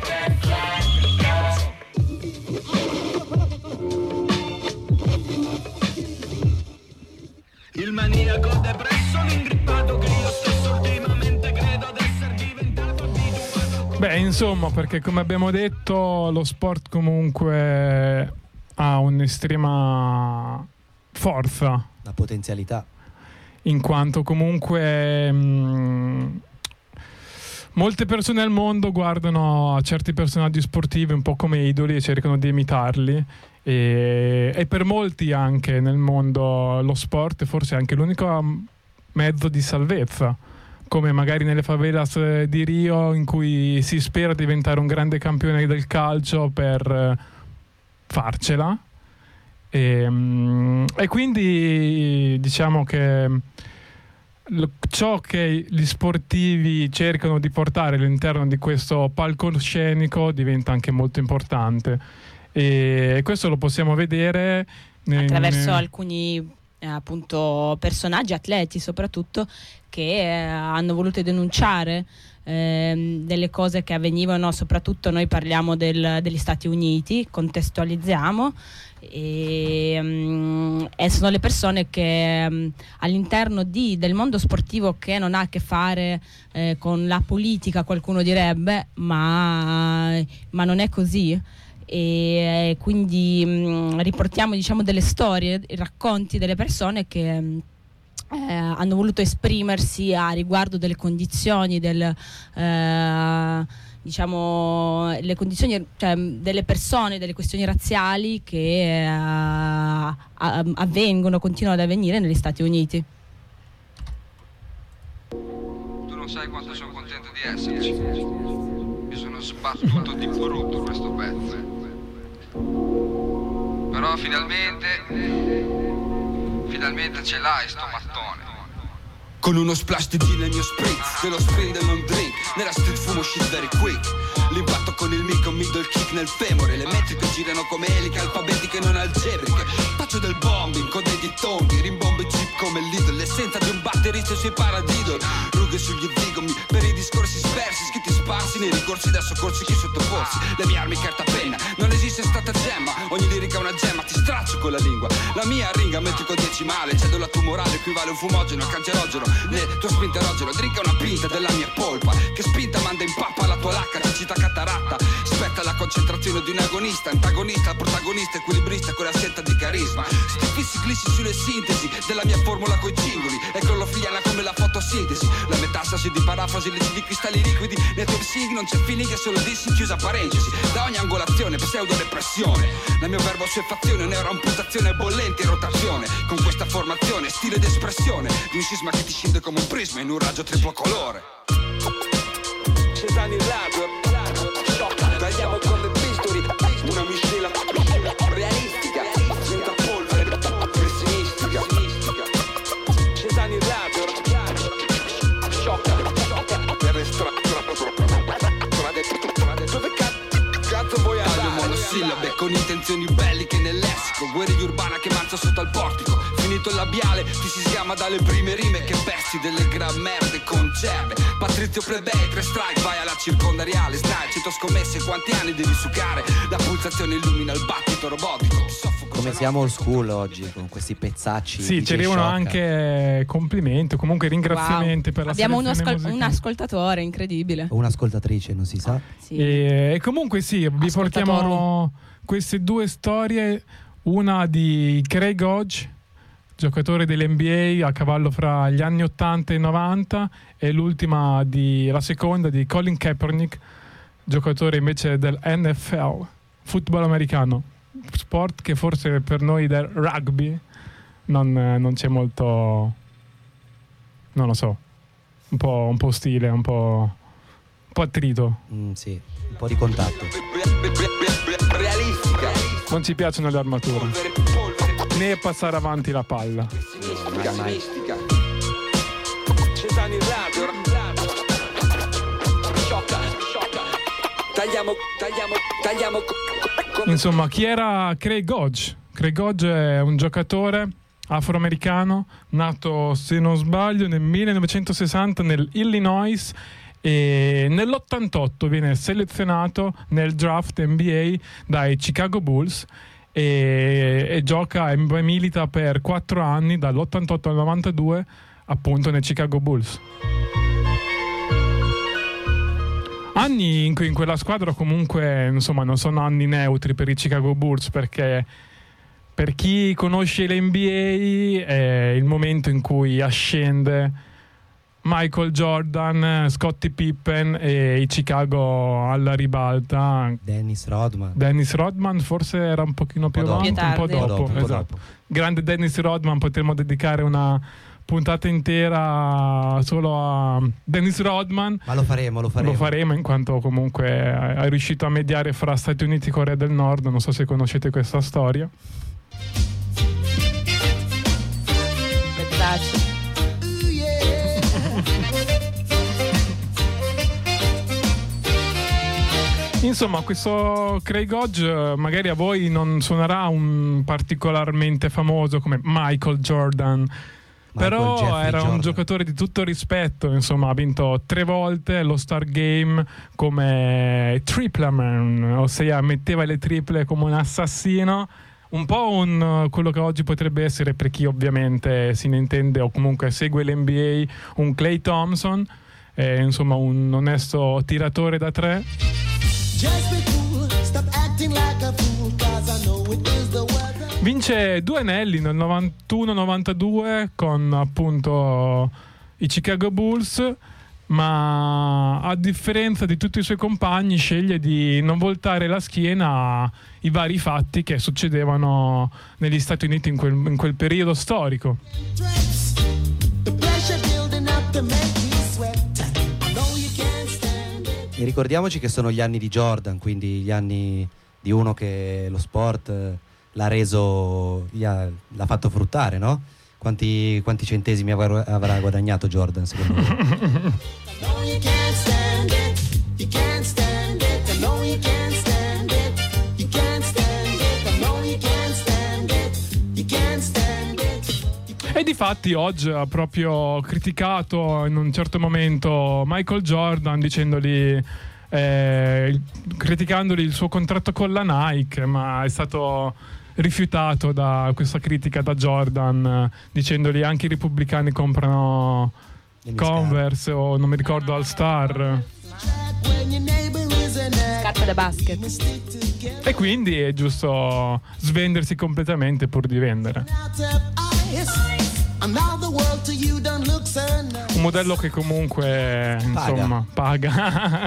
Il maniaco depresso, l'ingrippato che io stesso ultimamente credo d'essere diventato abituato. Beh, insomma, perché come abbiamo detto, lo sport comunque ha un'estrema forza, la potenzialità. in quanto comunque mh, molte persone al mondo guardano a certi personaggi sportivi un po' come idoli e cercano di imitarli. E, e per molti anche nel mondo lo sport è forse anche l'unico mezzo di salvezza, come magari nelle favelas di Rio, in cui si spera diventare un grande campione del calcio per eh, farcela. E, mm, e quindi diciamo che l- ciò che gli sportivi cercano di portare all'interno di questo palcoscenico diventa anche molto importante. E questo lo possiamo vedere attraverso in- alcuni eh, appunto personaggi, atleti soprattutto, che eh, hanno voluto denunciare ehm, delle cose che avvenivano, soprattutto noi parliamo del, degli Stati Uniti, contestualizziamo, e, um, e sono le persone che um, all'interno di, del mondo sportivo, che non ha a che fare eh, con la politica, qualcuno direbbe, ma, ma non è così. E quindi mh, riportiamo, diciamo, delle storie, i racconti delle persone che mh, eh, hanno voluto esprimersi a riguardo delle condizioni del, eh, diciamo, le condizioni, cioè, delle persone, delle questioni razziali che eh, a- avvengono, continuano ad avvenire negli Stati Uniti. Tu non sai quanto sono contento di esserci. Mi sono sbattuto di brutto questo pezzo. Però finalmente, finalmente ce l'hai sto mattone. Con uno splash di gin nel mio spritz, dello sprint e non drink, nella street fumo shit very quick. L'impatto con il mic, un middle kick nel femore, le metriche girano come eliche alfabetiche non algebriche. Faccio del bombing con dei dittonghi, rimbombo i chip come Lidl, l'essenza di un batterista sui paradiddle. Rughe sugli zigomi, per i discorsi spersi, scritti sparsi nei ricorsi da soccorsi chi sottoporsi. Le mie armi carta penna, non esiste stata gemma, ogni lirica è una gemma, ti straccio con la lingua. La mia ringa metrico decimale, cedola tumorale, equivale un fumogeno, cancerogeno. Nel tuo spinterogeno, drinca una pinta della mia polpa, che spinta manda in pappa la tua lacca, cecità cataratta. Spetta la concentrazione di un agonista, antagonista, protagonista, equilibrista con la scelta di carisma. Sti fissi glissi sulle sintesi della mia formula coi cingoli, è clorofiliana come la fotosintesi. La metastasi di parafrasi, leggi di cristalli liquidi, nei tuoi sing non c'è feeling, è solo dissi, chiusa parentesi. Da ogni angolazione, pseudo depressione, la mia verbo assuefazione, neuroamputazione, bollente in rotazione. Con questa formazione, stile d'espressione di un sisma che ti scende come un prisma in un raggio triplo colore. Cesani radio, tagliamo con le pistoli, una miscela realistica, senza polvere, pessimistica. Cesani radio, sciocca, per estrarre. Dove cazzo vuoi andare? Taglio monosillabe con intenzioni belliche nel lessico, guerriglia urbana che marcia sotto al portico. Finito il labiale, ti si sgama dalle prime rime che pezzi delle gran merde concerne. Patrizio plebei, tre strike, vai alla circondariale. Stai, cento scommesse, quanti anni devi succare? La pulsazione illumina il battito robotico. Come siamo old school oggi con questi pezzacci. Sì, D J ci arrivano Sciocca. anche complimenti, comunque ringraziamenti Wow. per la Abbiamo uno selezione ascol- un musicale. ascoltatore incredibile. O un'ascoltatrice, non si sa. Sì. E, e comunque sì, vi portiamo queste due storie, una di Craig Hodge, giocatore dell'N B A a cavallo fra gli anni ottanta e novanta, e l'ultima di, la seconda di Colin Kaepernick, giocatore invece del N F L, football americano, sport che forse per noi del rugby non, non c'è molto, non lo so, un po', un po' stile, un po', un po' attrito. Mm, sì, un po' di contatto. Realistica, Non ci piacciono le armature, né passare avanti la palla. pessimistica. Cesani radio, sciocca, sciocca. Tagliamo, tagliamo, tagliamo. Insomma, chi era Craig Hodge? Craig Hodge è un giocatore afroamericano nato, se non sbaglio, nel millenovecentosessanta nell'Illinois, e nell'ottantotto viene selezionato nel draft N B A dai Chicago Bulls e, e gioca e milita per quattro anni, dall'ottantotto al novantadue, appunto nei Chicago Bulls. Anni in cui in quella squadra comunque, insomma, non sono anni neutri per i Chicago Bulls, perché per chi conosce l'N B A è il momento in cui ascende Michael Jordan, Scottie Pippen e i Chicago alla ribalta. Dennis Rodman. Dennis Rodman forse era un pochino più Un po' avanti, dopo. un po' Più tardi. dopo, Un po' dopo, un po' esatto. Grande Dennis Rodman, potremmo dedicare una puntata intera solo a Dennis Rodman. Ma lo faremo, lo faremo. Lo faremo, in quanto comunque è riuscito a mediare fra Stati Uniti e Corea del Nord. Non so se conoscete questa storia. Pezzacci. Insomma, questo Craig Hodge eh, magari a voi non suonerà un particolarmente famoso come Michael Jordan, Però Jeffrey era Jordan. un giocatore di tutto rispetto, insomma, ha vinto tre volte lo Star Game come tripleman, ossia metteva le triple come un assassino, un po' un, quello che oggi potrebbe essere, per chi ovviamente se ne intende o comunque segue l'N B A, un Klay Thompson, eh, insomma un onesto tiratore da tre. Just be cool, stop acting like a fool, 'cause I know it is the weather. Vince due anelli nel novantuno novantadue con appunto i Chicago Bulls, ma a differenza di tutti i suoi compagni sceglie di non voltare la schiena ai vari fatti che succedevano negli Stati Uniti in quel, in quel periodo storico. The pressure building up to make you sweat. I know you can't stand it. E ricordiamoci che sono gli anni di Jordan, quindi gli anni di uno che lo sport eh, l'ha reso, gli ha- l'ha fatto fruttare, no? Quanti, quanti centesimi avrà, avrà guadagnato Jordan, secondo me? I know you can't stand it. You can't stand it. I know you can't stand it. You can't stand it. I know you can't stand it. You can't stand it. E difatti oggi ha proprio criticato in un certo momento Michael Jordan dicendogli, eh, criticandogli il suo contratto con la Nike, ma è stato rifiutato da questa critica da Jordan, eh, dicendogli anche i repubblicani comprano Converse o non mi ricordo All Star. When your neighbor is an act, Scarpe da basket. you stick together. E quindi è giusto svendersi completamente pur di vendere. Out of eyes. And now the world to you don't look so nice. Un modello che comunque insomma paga.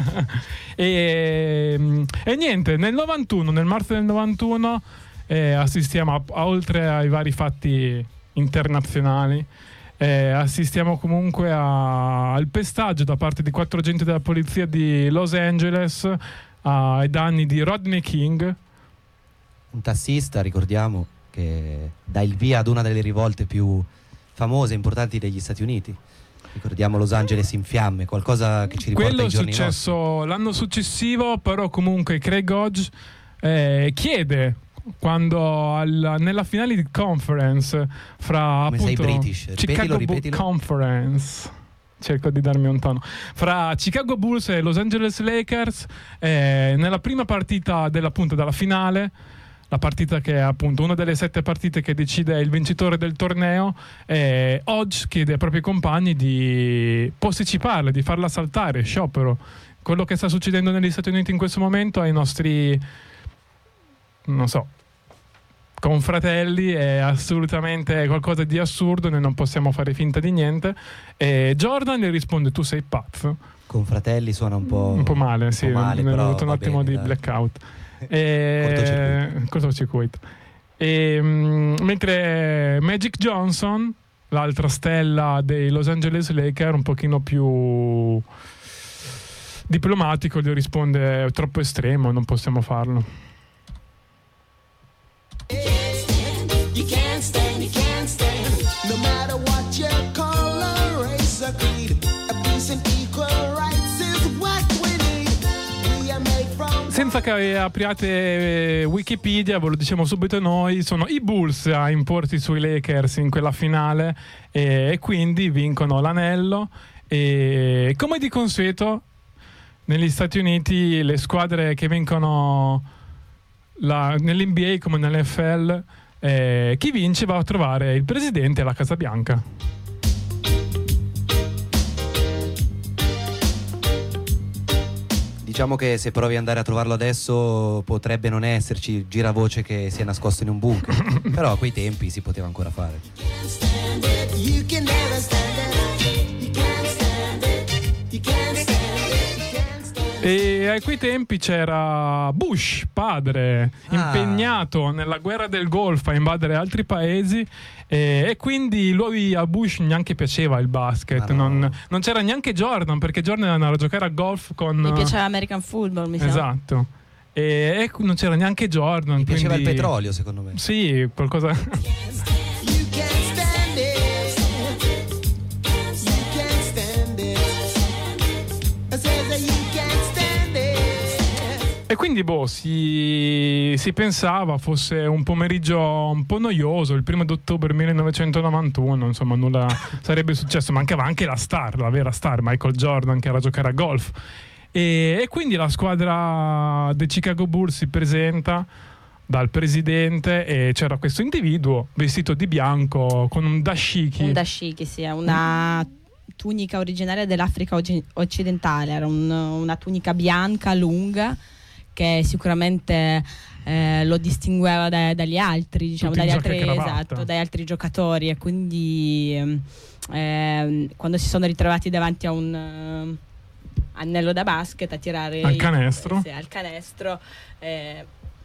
e, e niente, nel novantuno, nel marzo del novantuno, eh, assistiamo a, a- oltre ai vari fatti internazionali, eh, assistiamo comunque a- al pestaggio da parte di quattro agenti della polizia di Los Angeles ai danni di Rodney King. Un tassista, ricordiamo, che dà il via ad una delle rivolte più famose e importanti degli Stati Uniti. Ricordiamo Los Angeles in fiamme, qualcosa che ci riporta Quello ai è giorni successo l'anno successivo, però comunque Craig Hodge eh, chiede quando al- nella finale di conference fra Come sei appunto British, ripetilo, Chicago Bull ripetilo. Conference, cerco di darmi un tono, fra Chicago Bulls e Los Angeles Lakers, eh, nella prima partita della, appunto, della finale, la partita che è appunto una delle sette partite che decide il vincitore del torneo, eh, Hodge chiede ai propri compagni di posticiparla, di farla saltare, sciopero. Quello che sta succedendo negli Stati Uniti in questo momento ai nostri, non so, confratelli è assolutamente qualcosa di assurdo, noi non possiamo fare finta di niente. E Jordan gli risponde: tu sei pazzo. Confratelli suona un po', Un po' male, sì, un po' male, mi è però venuto un va attimo bene, di dai. blackout. E... Cortocircuito. cortocircuito. E, mm, mentre Magic Johnson, l'altra stella dei Los Angeles Lakers, un pochino più diplomatico, gli risponde: è troppo estremo, non possiamo farlo. You can't stand, you can't stand. No matter what your color, race or creed, a peace and equal rights is what we need. We are made from. Senza che apriate Wikipedia, ve lo diciamo subito noi, sono i Bulls a imporsi sui Lakers in quella finale e, e quindi vincono l'anello. E come di consueto negli Stati Uniti le squadre che vincono la, nell'N B A come nell'N F L, eh, chi vince va a trovare il presidente alla Casa Bianca. Diciamo che se provi ad andare a trovarlo adesso potrebbe non esserci, giravoce che si è nascosto in un bunker. Però a quei tempi si poteva ancora fare. Stand it, you can never stand it. You can't stand it. You can't stand it. You can't stand it. E a quei tempi c'era Bush, padre, Ah. impegnato nella guerra del Golfo a invadere altri paesi, e, e quindi lui, a Bush neanche piaceva il basket, Ah, no. non, non c'era neanche Jordan, perché Jordan andava a giocare a golf con... Mi piaceva American Football, mi sa. Esatto. E, e non c'era neanche Jordan. Mi piaceva quindi- il petrolio, secondo me. Sì, qualcosa... You can't stand it. You can't stand it. I said that you can't stand it. E quindi boh, si, si pensava fosse un pomeriggio un po' noioso, il primo d'ottobre millenovecentonovantuno, insomma nulla sarebbe successo, mancava anche la star, la vera star, Michael Jordan, che era a giocare a golf. E, e quindi la squadra dei Chicago Bulls si presenta dal presidente e c'era questo individuo vestito di bianco con un dashiki. Un dashiki, sì, è una tunica originaria dell'Africa oggi- occidentale, era un- una tunica bianca lunga che sicuramente eh, lo distingueva da- dagli altri, diciamo, Tutti in dagli giacca altri, e cravatta. esatto, dagli altri giocatori, e quindi ehm, ehm, quando si sono ritrovati davanti a un eh, anello da basket a tirare Al i- canestro. sì, al canestro eh,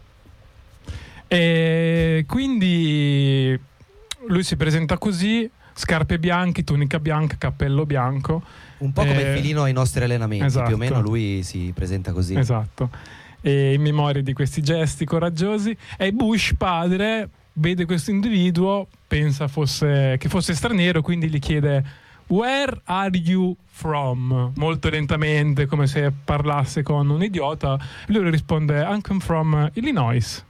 E quindi lui si presenta così, scarpe bianche, tunica bianca, cappello bianco. Un po' come Eh, Filino ai nostri allenamenti, esatto. più o meno lui si presenta così. Esatto. E in memoria di questi gesti coraggiosi, e Bush padre vede questo individuo, pensa fosse, che fosse straniero, quindi gli chiede "Where are you from?" molto lentamente, come se parlasse con un idiota. Lui risponde "I'm come from Illinois".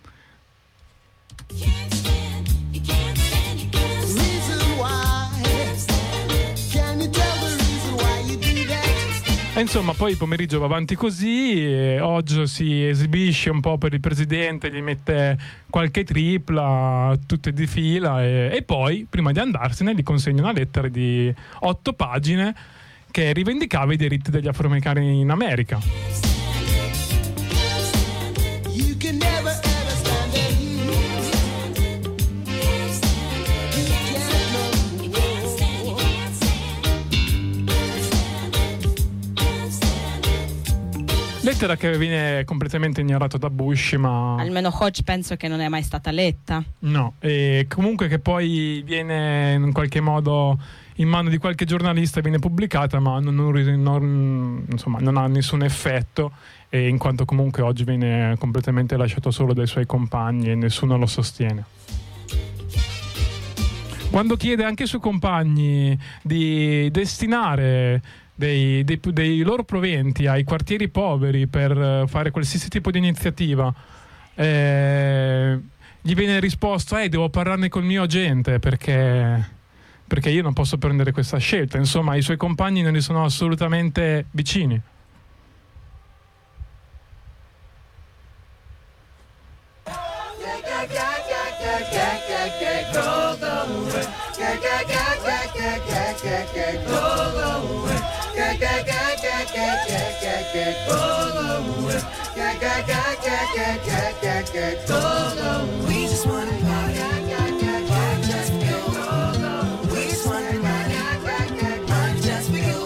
E insomma, poi il pomeriggio va avanti così, e oggi si esibisce un po' per il presidente, gli mette qualche tripla, tutte di fila, e, e poi, prima di andarsene, gli consegna una lettera di otto pagine che rivendicava i diritti degli afroamericani in America. You can never ever stand there. Lettera che viene completamente ignorata da Bush, ma almeno Hodge penso che non è mai stata letta. no, e comunque che poi viene in qualche modo in mano di qualche giornalista, viene pubblicata, ma non, non- non- insomma, non ha nessun effetto, e in quanto comunque oggi viene completamente lasciato solo dai suoi compagni e nessuno lo sostiene. Quando chiede anche ai suoi compagni di destinare dei, dei- dei loro proventi ai quartieri poveri per eh, fare qualsiasi tipo di iniziativa, eh, gli viene risposto eh devo parlarne col mio agente perché, perché io non posso prendere questa scelta. Insomma, i suoi compagni non gli sono assolutamente vicini. We just wanna party, just for you. We just wanna party, just for you.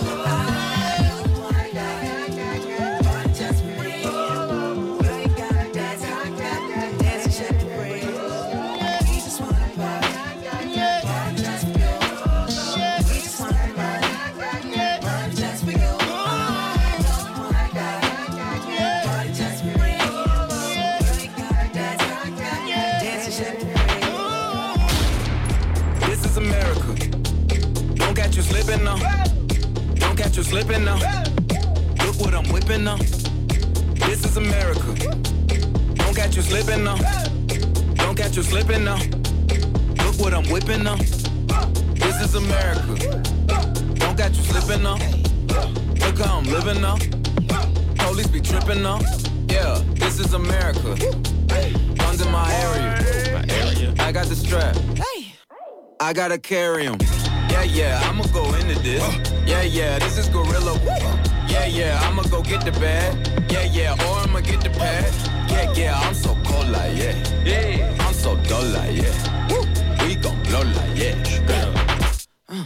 Just for you. We gotta dance, dance and shake the breeze. We just wanna party, just for you. We just wanna party, just for you. Just for you. This is America. Don't catch you slipping now. Don't catch you slipping now. Look what I'm whipping now. This is America. Don't catch you slipping now. Don't catch you slipping now. Look what I'm whipping now. This is America. Don't catch you slipping now. Look how I'm living now. Police be tripping now. Yeah, this is America. Guns in my area. My area. I got the strap. I gotta carry him. Yeah, yeah, I'ma go into this. Yeah, yeah, this is gorilla. Yeah, yeah, I'ma go get the bag. Yeah, yeah, or I'ma get the pad. Yeah, yeah, I'm so cold like yeah. Yeah, I'm so dull like yeah. We gon' blow like yeah. Uh.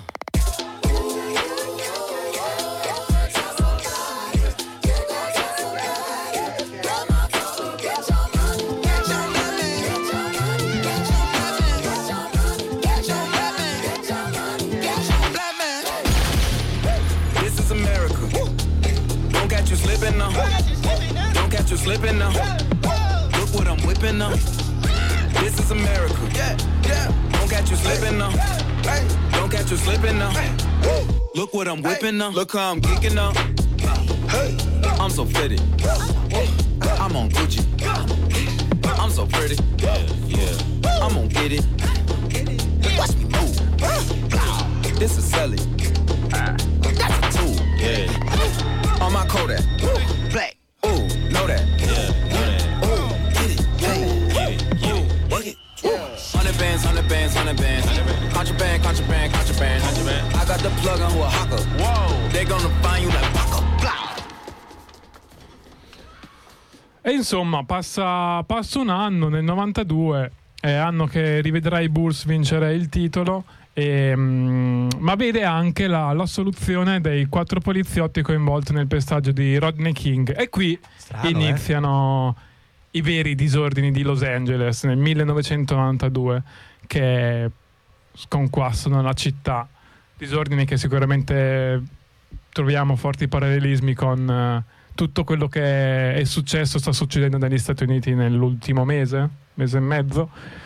This is America. Don't catch you slipping now. Don't catch you slipping now. Look what I'm whipping now. This is America. Yeah, yeah. Don't catch you slipping now. Don't catch you slipping now. Look what I'm whipping now. Look how I'm geeking now. I'm so fitted. I'm I'm on Gucci. I'm so pretty. Yeah, yeah. I'm gonna get it. Watch me move. This is Sally. That's a tool. Yeah. On my Kodak. Black. Ooh, know that. Yeah, know that. Ooh, get it. Hey, get it. Ooh, work it. Hundred bands, hundred bands, hundred bands. Contraband, contraband, contraband. I got the plug on who a hawker. Whoa, they gonna find you like Paco. E insomma, passa, passa un anno, nel novantadue, è anno che rivedrà i Bulls vincere il titolo, e, mm, ma vede anche la, la soluzione dei quattro poliziotti coinvolti nel pestaggio di Rodney King. E qui Strano, iniziano eh? i veri disordini di Los Angeles nel millenovecentonovantadue, che sconquassano la città. Disordini che sicuramente troviamo forti parallelismi con uh, tutto quello che è successo, sta succedendo negli Stati Uniti nell'ultimo mese, mese e mezzo.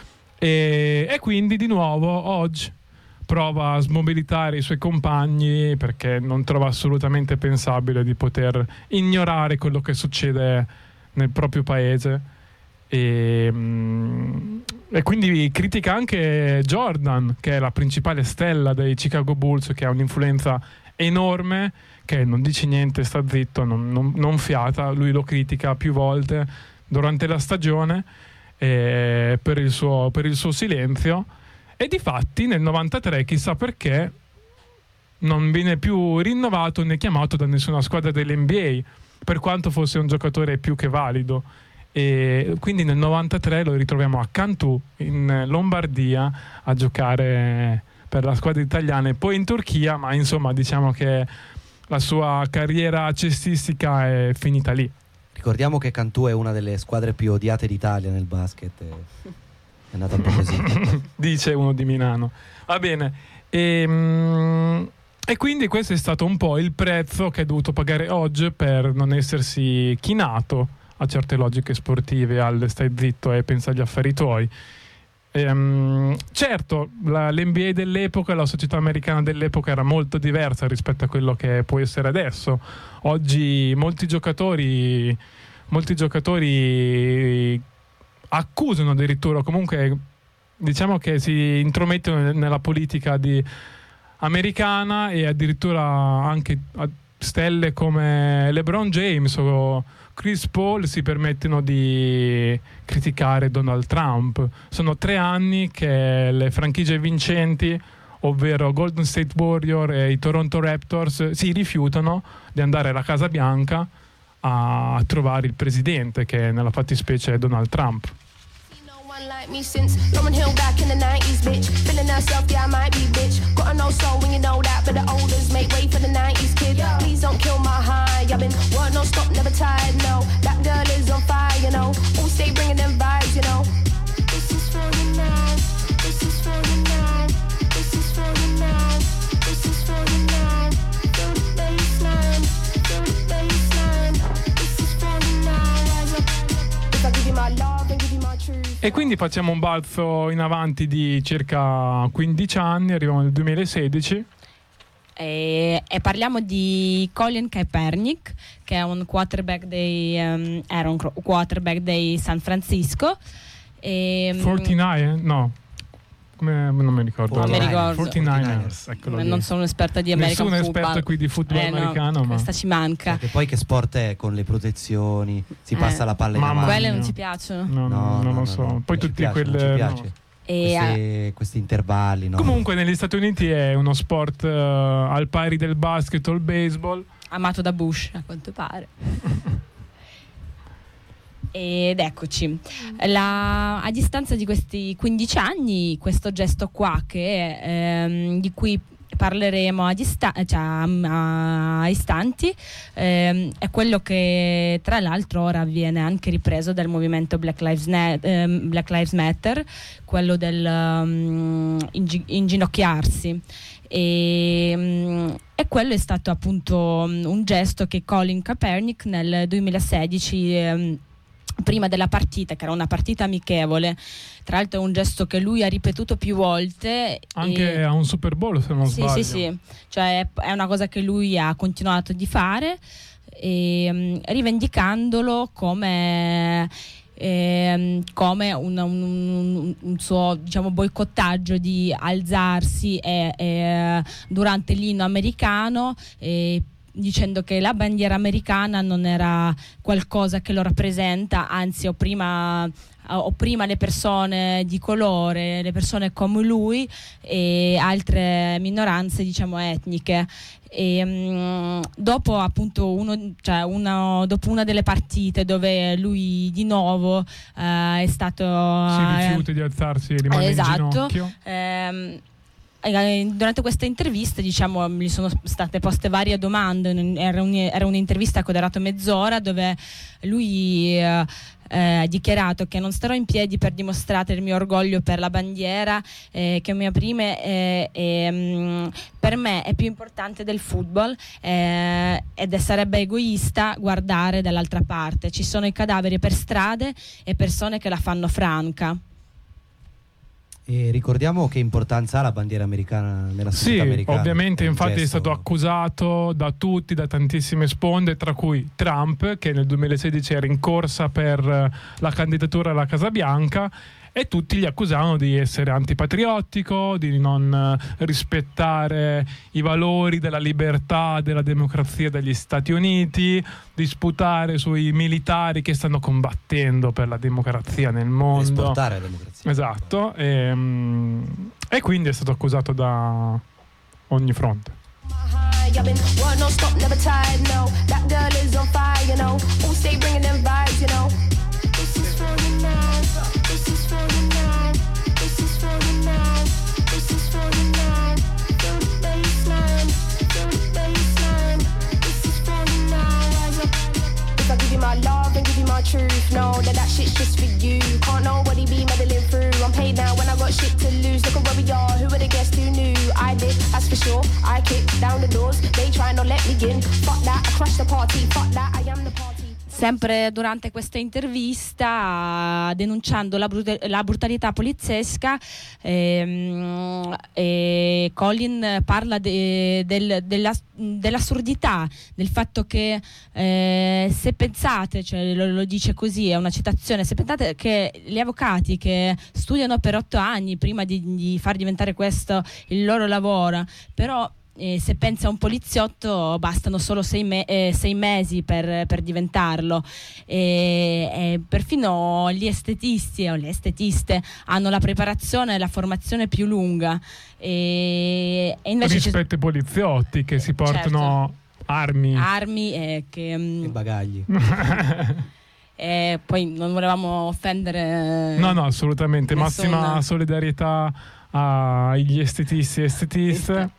E, e quindi di nuovo Hodge prova a smobilitare i suoi compagni, perché non trova assolutamente pensabile di poter ignorare quello che succede nel proprio paese. E, mm, e quindi critica anche Jordan, che è la principale stella dei Chicago Bulls, che ha un'influenza enorme, che non dice niente, sta zitto, non, non, non fiata. Lui lo critica più volte durante la stagione eh, per, il suo, per il suo silenzio. E difatti nel novantatré, chissà perché, non viene più rinnovato né chiamato da nessuna squadra dell'N B A, per quanto fosse un giocatore più che valido. E quindi nel novantatré lo ritroviamo a Cantù, in Lombardia, a giocare per la squadra italiana e poi in Turchia, ma insomma diciamo che la sua carriera cestistica è finita lì. Ricordiamo che Cantù è una delle squadre più odiate d'Italia nel basket. È andata un po' così. Dice uno di Milano. Va bene. E, mm, e quindi questo è stato un po' il prezzo che ha dovuto pagare Hodge per non essersi chinato a certe logiche sportive, al stai zitto e pensa agli affari tuoi. Ehm, certo, la, l'N B A dell'epoca, la società americana dell'epoca era molto diversa rispetto a quello che può essere adesso. Oggi molti giocatori molti giocatori accusano addirittura, comunque diciamo che si intromettono nella politica di, americana, e addirittura anche stelle come LeBron James o Chris Paul si permettono di criticare Donald Trump. Sono tre anni che le franchigie vincenti, ovvero Golden State Warrior e i Toronto Raptors, si rifiutano di andare alla Casa Bianca a trovare il presidente, che nella fattispecie è Donald Trump. One like me since Lauren Hill back in the nineties, bitch. Feeling herself, yeah, I might be, bitch. Got to know soul when you know that, but the olders make way for the nineties kid. Please don't kill my high. I've been work no stop, never tired, no. That girl is on fire, you know. All stay bringing them vibes, you know. This is for you now. This is for you now. This is for you now. This is for you now. Feel the baseline. Feel the baseline. This is for you now. Rise up. If I give you my love and give you my truth. E quindi facciamo un balzo in avanti di circa quindici anni, arriviamo nel duemilasedici. E, e parliamo di Colin Kaepernick, che è un quarterback dei, um, era un quarterback dei San Francisco. E, quarantanove? No. Come, non mi ricordo. Non mi ricordo. quarantanovers, eccolo lì. Non sono un'esperta di American Nessun football. esperto qui di football eh, no, americano, ma questa ci manca. E poi che sport è con le protezioni? Si Eh. passa la palla in Mamma avanti. Quelle non mia. ci piacciono. no, No, non no, lo no, so. no, Poi non ci tutti piace, non quelle ci piace. no. E, Questi, questi intervalli, no? Comunque negli Stati Uniti è uno sport uh, al pari del basket o il baseball. amato da Bush, a quanto pare. Ed eccoci, la, a distanza di questi quindici anni, questo gesto qua che, ehm, di cui parleremo a, dista- cioè a, a istanti, ehm, è quello che tra l'altro ora viene anche ripreso dal movimento Black Lives, Ne- ehm, Black Lives Matter, quello del um, ingi- inginocchiarsi. E, um, e quello è stato appunto um, un gesto che Colin Kaepernick nel duemilasedici, um, prima della partita, che era una partita amichevole, tra l'altro è un gesto che lui ha ripetuto più volte anche e... a un Super Bowl, se non sì, sbaglio. sì, sì, cioè è, è una cosa che lui ha continuato di fare e, um, rivendicandolo come ehm, come un, un, un, un suo, diciamo, boicottaggio di alzarsi e, e, durante l'inno americano, e dicendo che la bandiera americana non era qualcosa che lo rappresenta, anzi opprima, opprima le persone di colore, le persone come lui e altre minoranze, diciamo, etniche. E, um, dopo appunto uno, cioè uno, dopo una delle partite dove lui di nuovo uh, è stato si rifiuta eh, di alzarsi e rimane esatto, in ginocchio. ehm, durante questa intervista, diciamo, gli sono state poste varie domande. Era, un, era un'intervista che ha durato mezz'ora, dove lui eh, eh, ha dichiarato che non starò in piedi per dimostrare il mio orgoglio per la bandiera, eh, che mi opprime, eh, eh, mh, per me è più importante del football, eh, ed sarebbe egoista guardare dall'altra parte. Ci sono i cadaveri per strade e persone che la fanno franca. E ricordiamo che importanza ha la bandiera americana nella società sì, americana. ovviamente, È un infatti è gesto- stato accusato da tutti, da tantissime sponde, tra cui Trump, che nel duemilasedici era in corsa per la candidatura alla Casa Bianca, e tutti gli accusavano di essere antipatriottico, di non eh, rispettare i valori della libertà, della democrazia degli Stati Uniti, di sputare sui militari che stanno combattendo per la democrazia nel mondo. Esportare la democrazia. Esatto, e, mm, e quindi è stato accusato da ogni fronte. I've been one no stop, never tired, no. That girl is on fire, you know. All stay bringing them vibes, you know. This is for you now. This is for you now. This is for you now. This is for you now. Feel the baseline. Feel the baseline. This is for you now. Rise up. If I give you my love and give you my truth, no, then that shit's just for you. Can't nobody be meddling through. I'm paid now when I got shit to lose. Look at where we are. Who would have guessed who knew? I did, that's for sure. I kicked down the doors. They try not let me in. Fuck that, I crushed the party. Fuck that, I am the party. Sempre durante questa intervista, denunciando la, brut- la brutalità poliziesca, ehm, e Colin parla de- del- della- dell'assurdità del fatto che eh, se pensate, cioè lo, lo dice così, è una citazione, se pensate che gli avvocati che studiano per otto anni prima di, di far diventare questo il loro lavoro, però Eh, se pensa a un poliziotto bastano solo sei, me- eh, sei mesi per, per diventarlo, e, e perfino gli estetisti o le estetiste hanno la preparazione e la formazione più lunga, e, e invece rispetto ai poliziotti che si portano armi armi e che e bagagli. E poi non volevamo offendere no no assolutamente, nessuna- massima solidarietà agli estetisti e estetiste.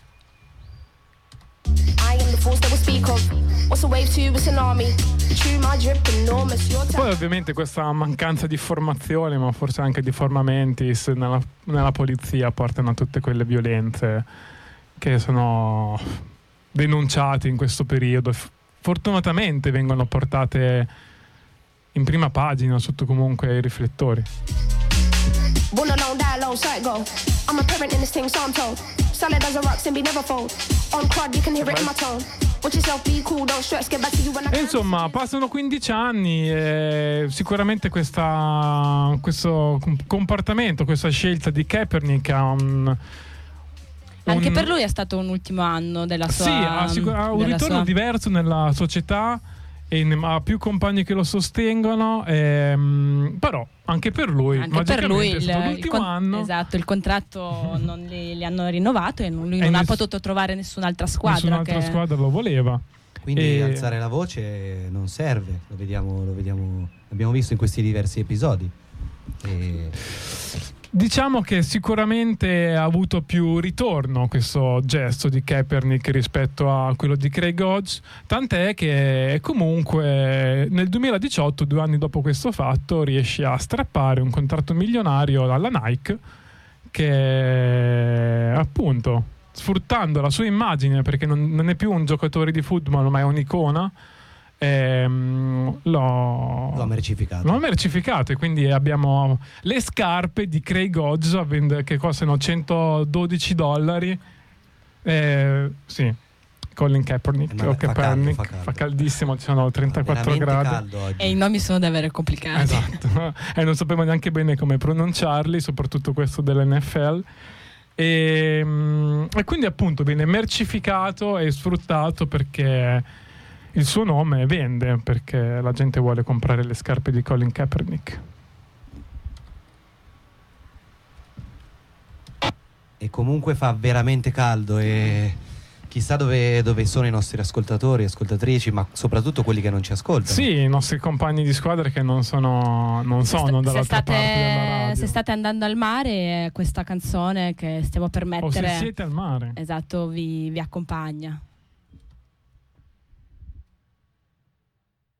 I am the force that will speak of. What's a wave to a tsunami? True, my drip enormous. Your Poi ovviamente questa mancanza di formazione, ma forse anche di formamentis nella, nella polizia, portano a tutte quelle violenze che sono denunciate in questo periodo. F- Fortunatamente vengono portate in prima pagina sotto comunque i riflettori. Born alone, die alone, so it go. I'm a parent in this thing, so I'm told. Solid as a rock, and be never fold. On crud, you can hear it in my tone. Watch yourself, be cool, don't stress, get back to you when I E can. insomma, passano quindici anni e sicuramente questa, questo com- comportamento, questa scelta di Kaepernick ha un... anche un- per lui è stato un ultimo anno della sua Sì, ha, sicur- ha un della ritorno sua- diverso nella società e ne- ha più compagni che lo sostengono, ehm, però anche per lui anche per lui magicamente è il, stato il l'ultimo con- anno. esatto, il contratto non li, li hanno rinnovato e non- lui E non ha ness- potuto trovare nessun'altra squadra Nessun'altra che... squadra lo voleva. Quindi E- alzare la voce non serve, lo vediamo, lo vediamo, l'abbiamo visto in questi diversi episodi. E Diciamo che sicuramente ha avuto più ritorno questo gesto di Kaepernick rispetto a quello di Craig Hodge, tant'è che comunque nel duemiladiciotto, due anni dopo questo fatto, riesce a strappare un contratto milionario alla Nike che appunto, sfruttando la sua immagine, perché non, non è più un giocatore di football ma è un'icona, ehm, l'ho, l'ho mercificato. l'ho mercificato, e quindi abbiamo le scarpe di Craig Hodge a vend- che costano centododici dollari, eh, sì, Colin Kaepernick Eh, ma o fa caldo, Kaepernick, fa caldo. fa caldissimo, ci sono trentaquattro Veramente gradi. caldo oggi. E i nomi sono davvero complicati. Esatto, e non sapevo neanche bene come pronunciarli, soprattutto questo dell'N F L. E, mm, e quindi appunto viene mercificato e sfruttato perché il suo nome vende, perché la gente vuole comprare le scarpe di Colin Kaepernick. E comunque fa veramente caldo e chissà dove, dove sono i nostri ascoltatori, ascoltatrici, ma soprattutto quelli che non ci ascoltano. Sì, i nostri compagni di squadra che non sono, non sono Se dall'altra state, parte della radio. se state andando al mare, questa canzone che stiamo per O mettere, se siete al mare. esatto, vi, vi accompagna.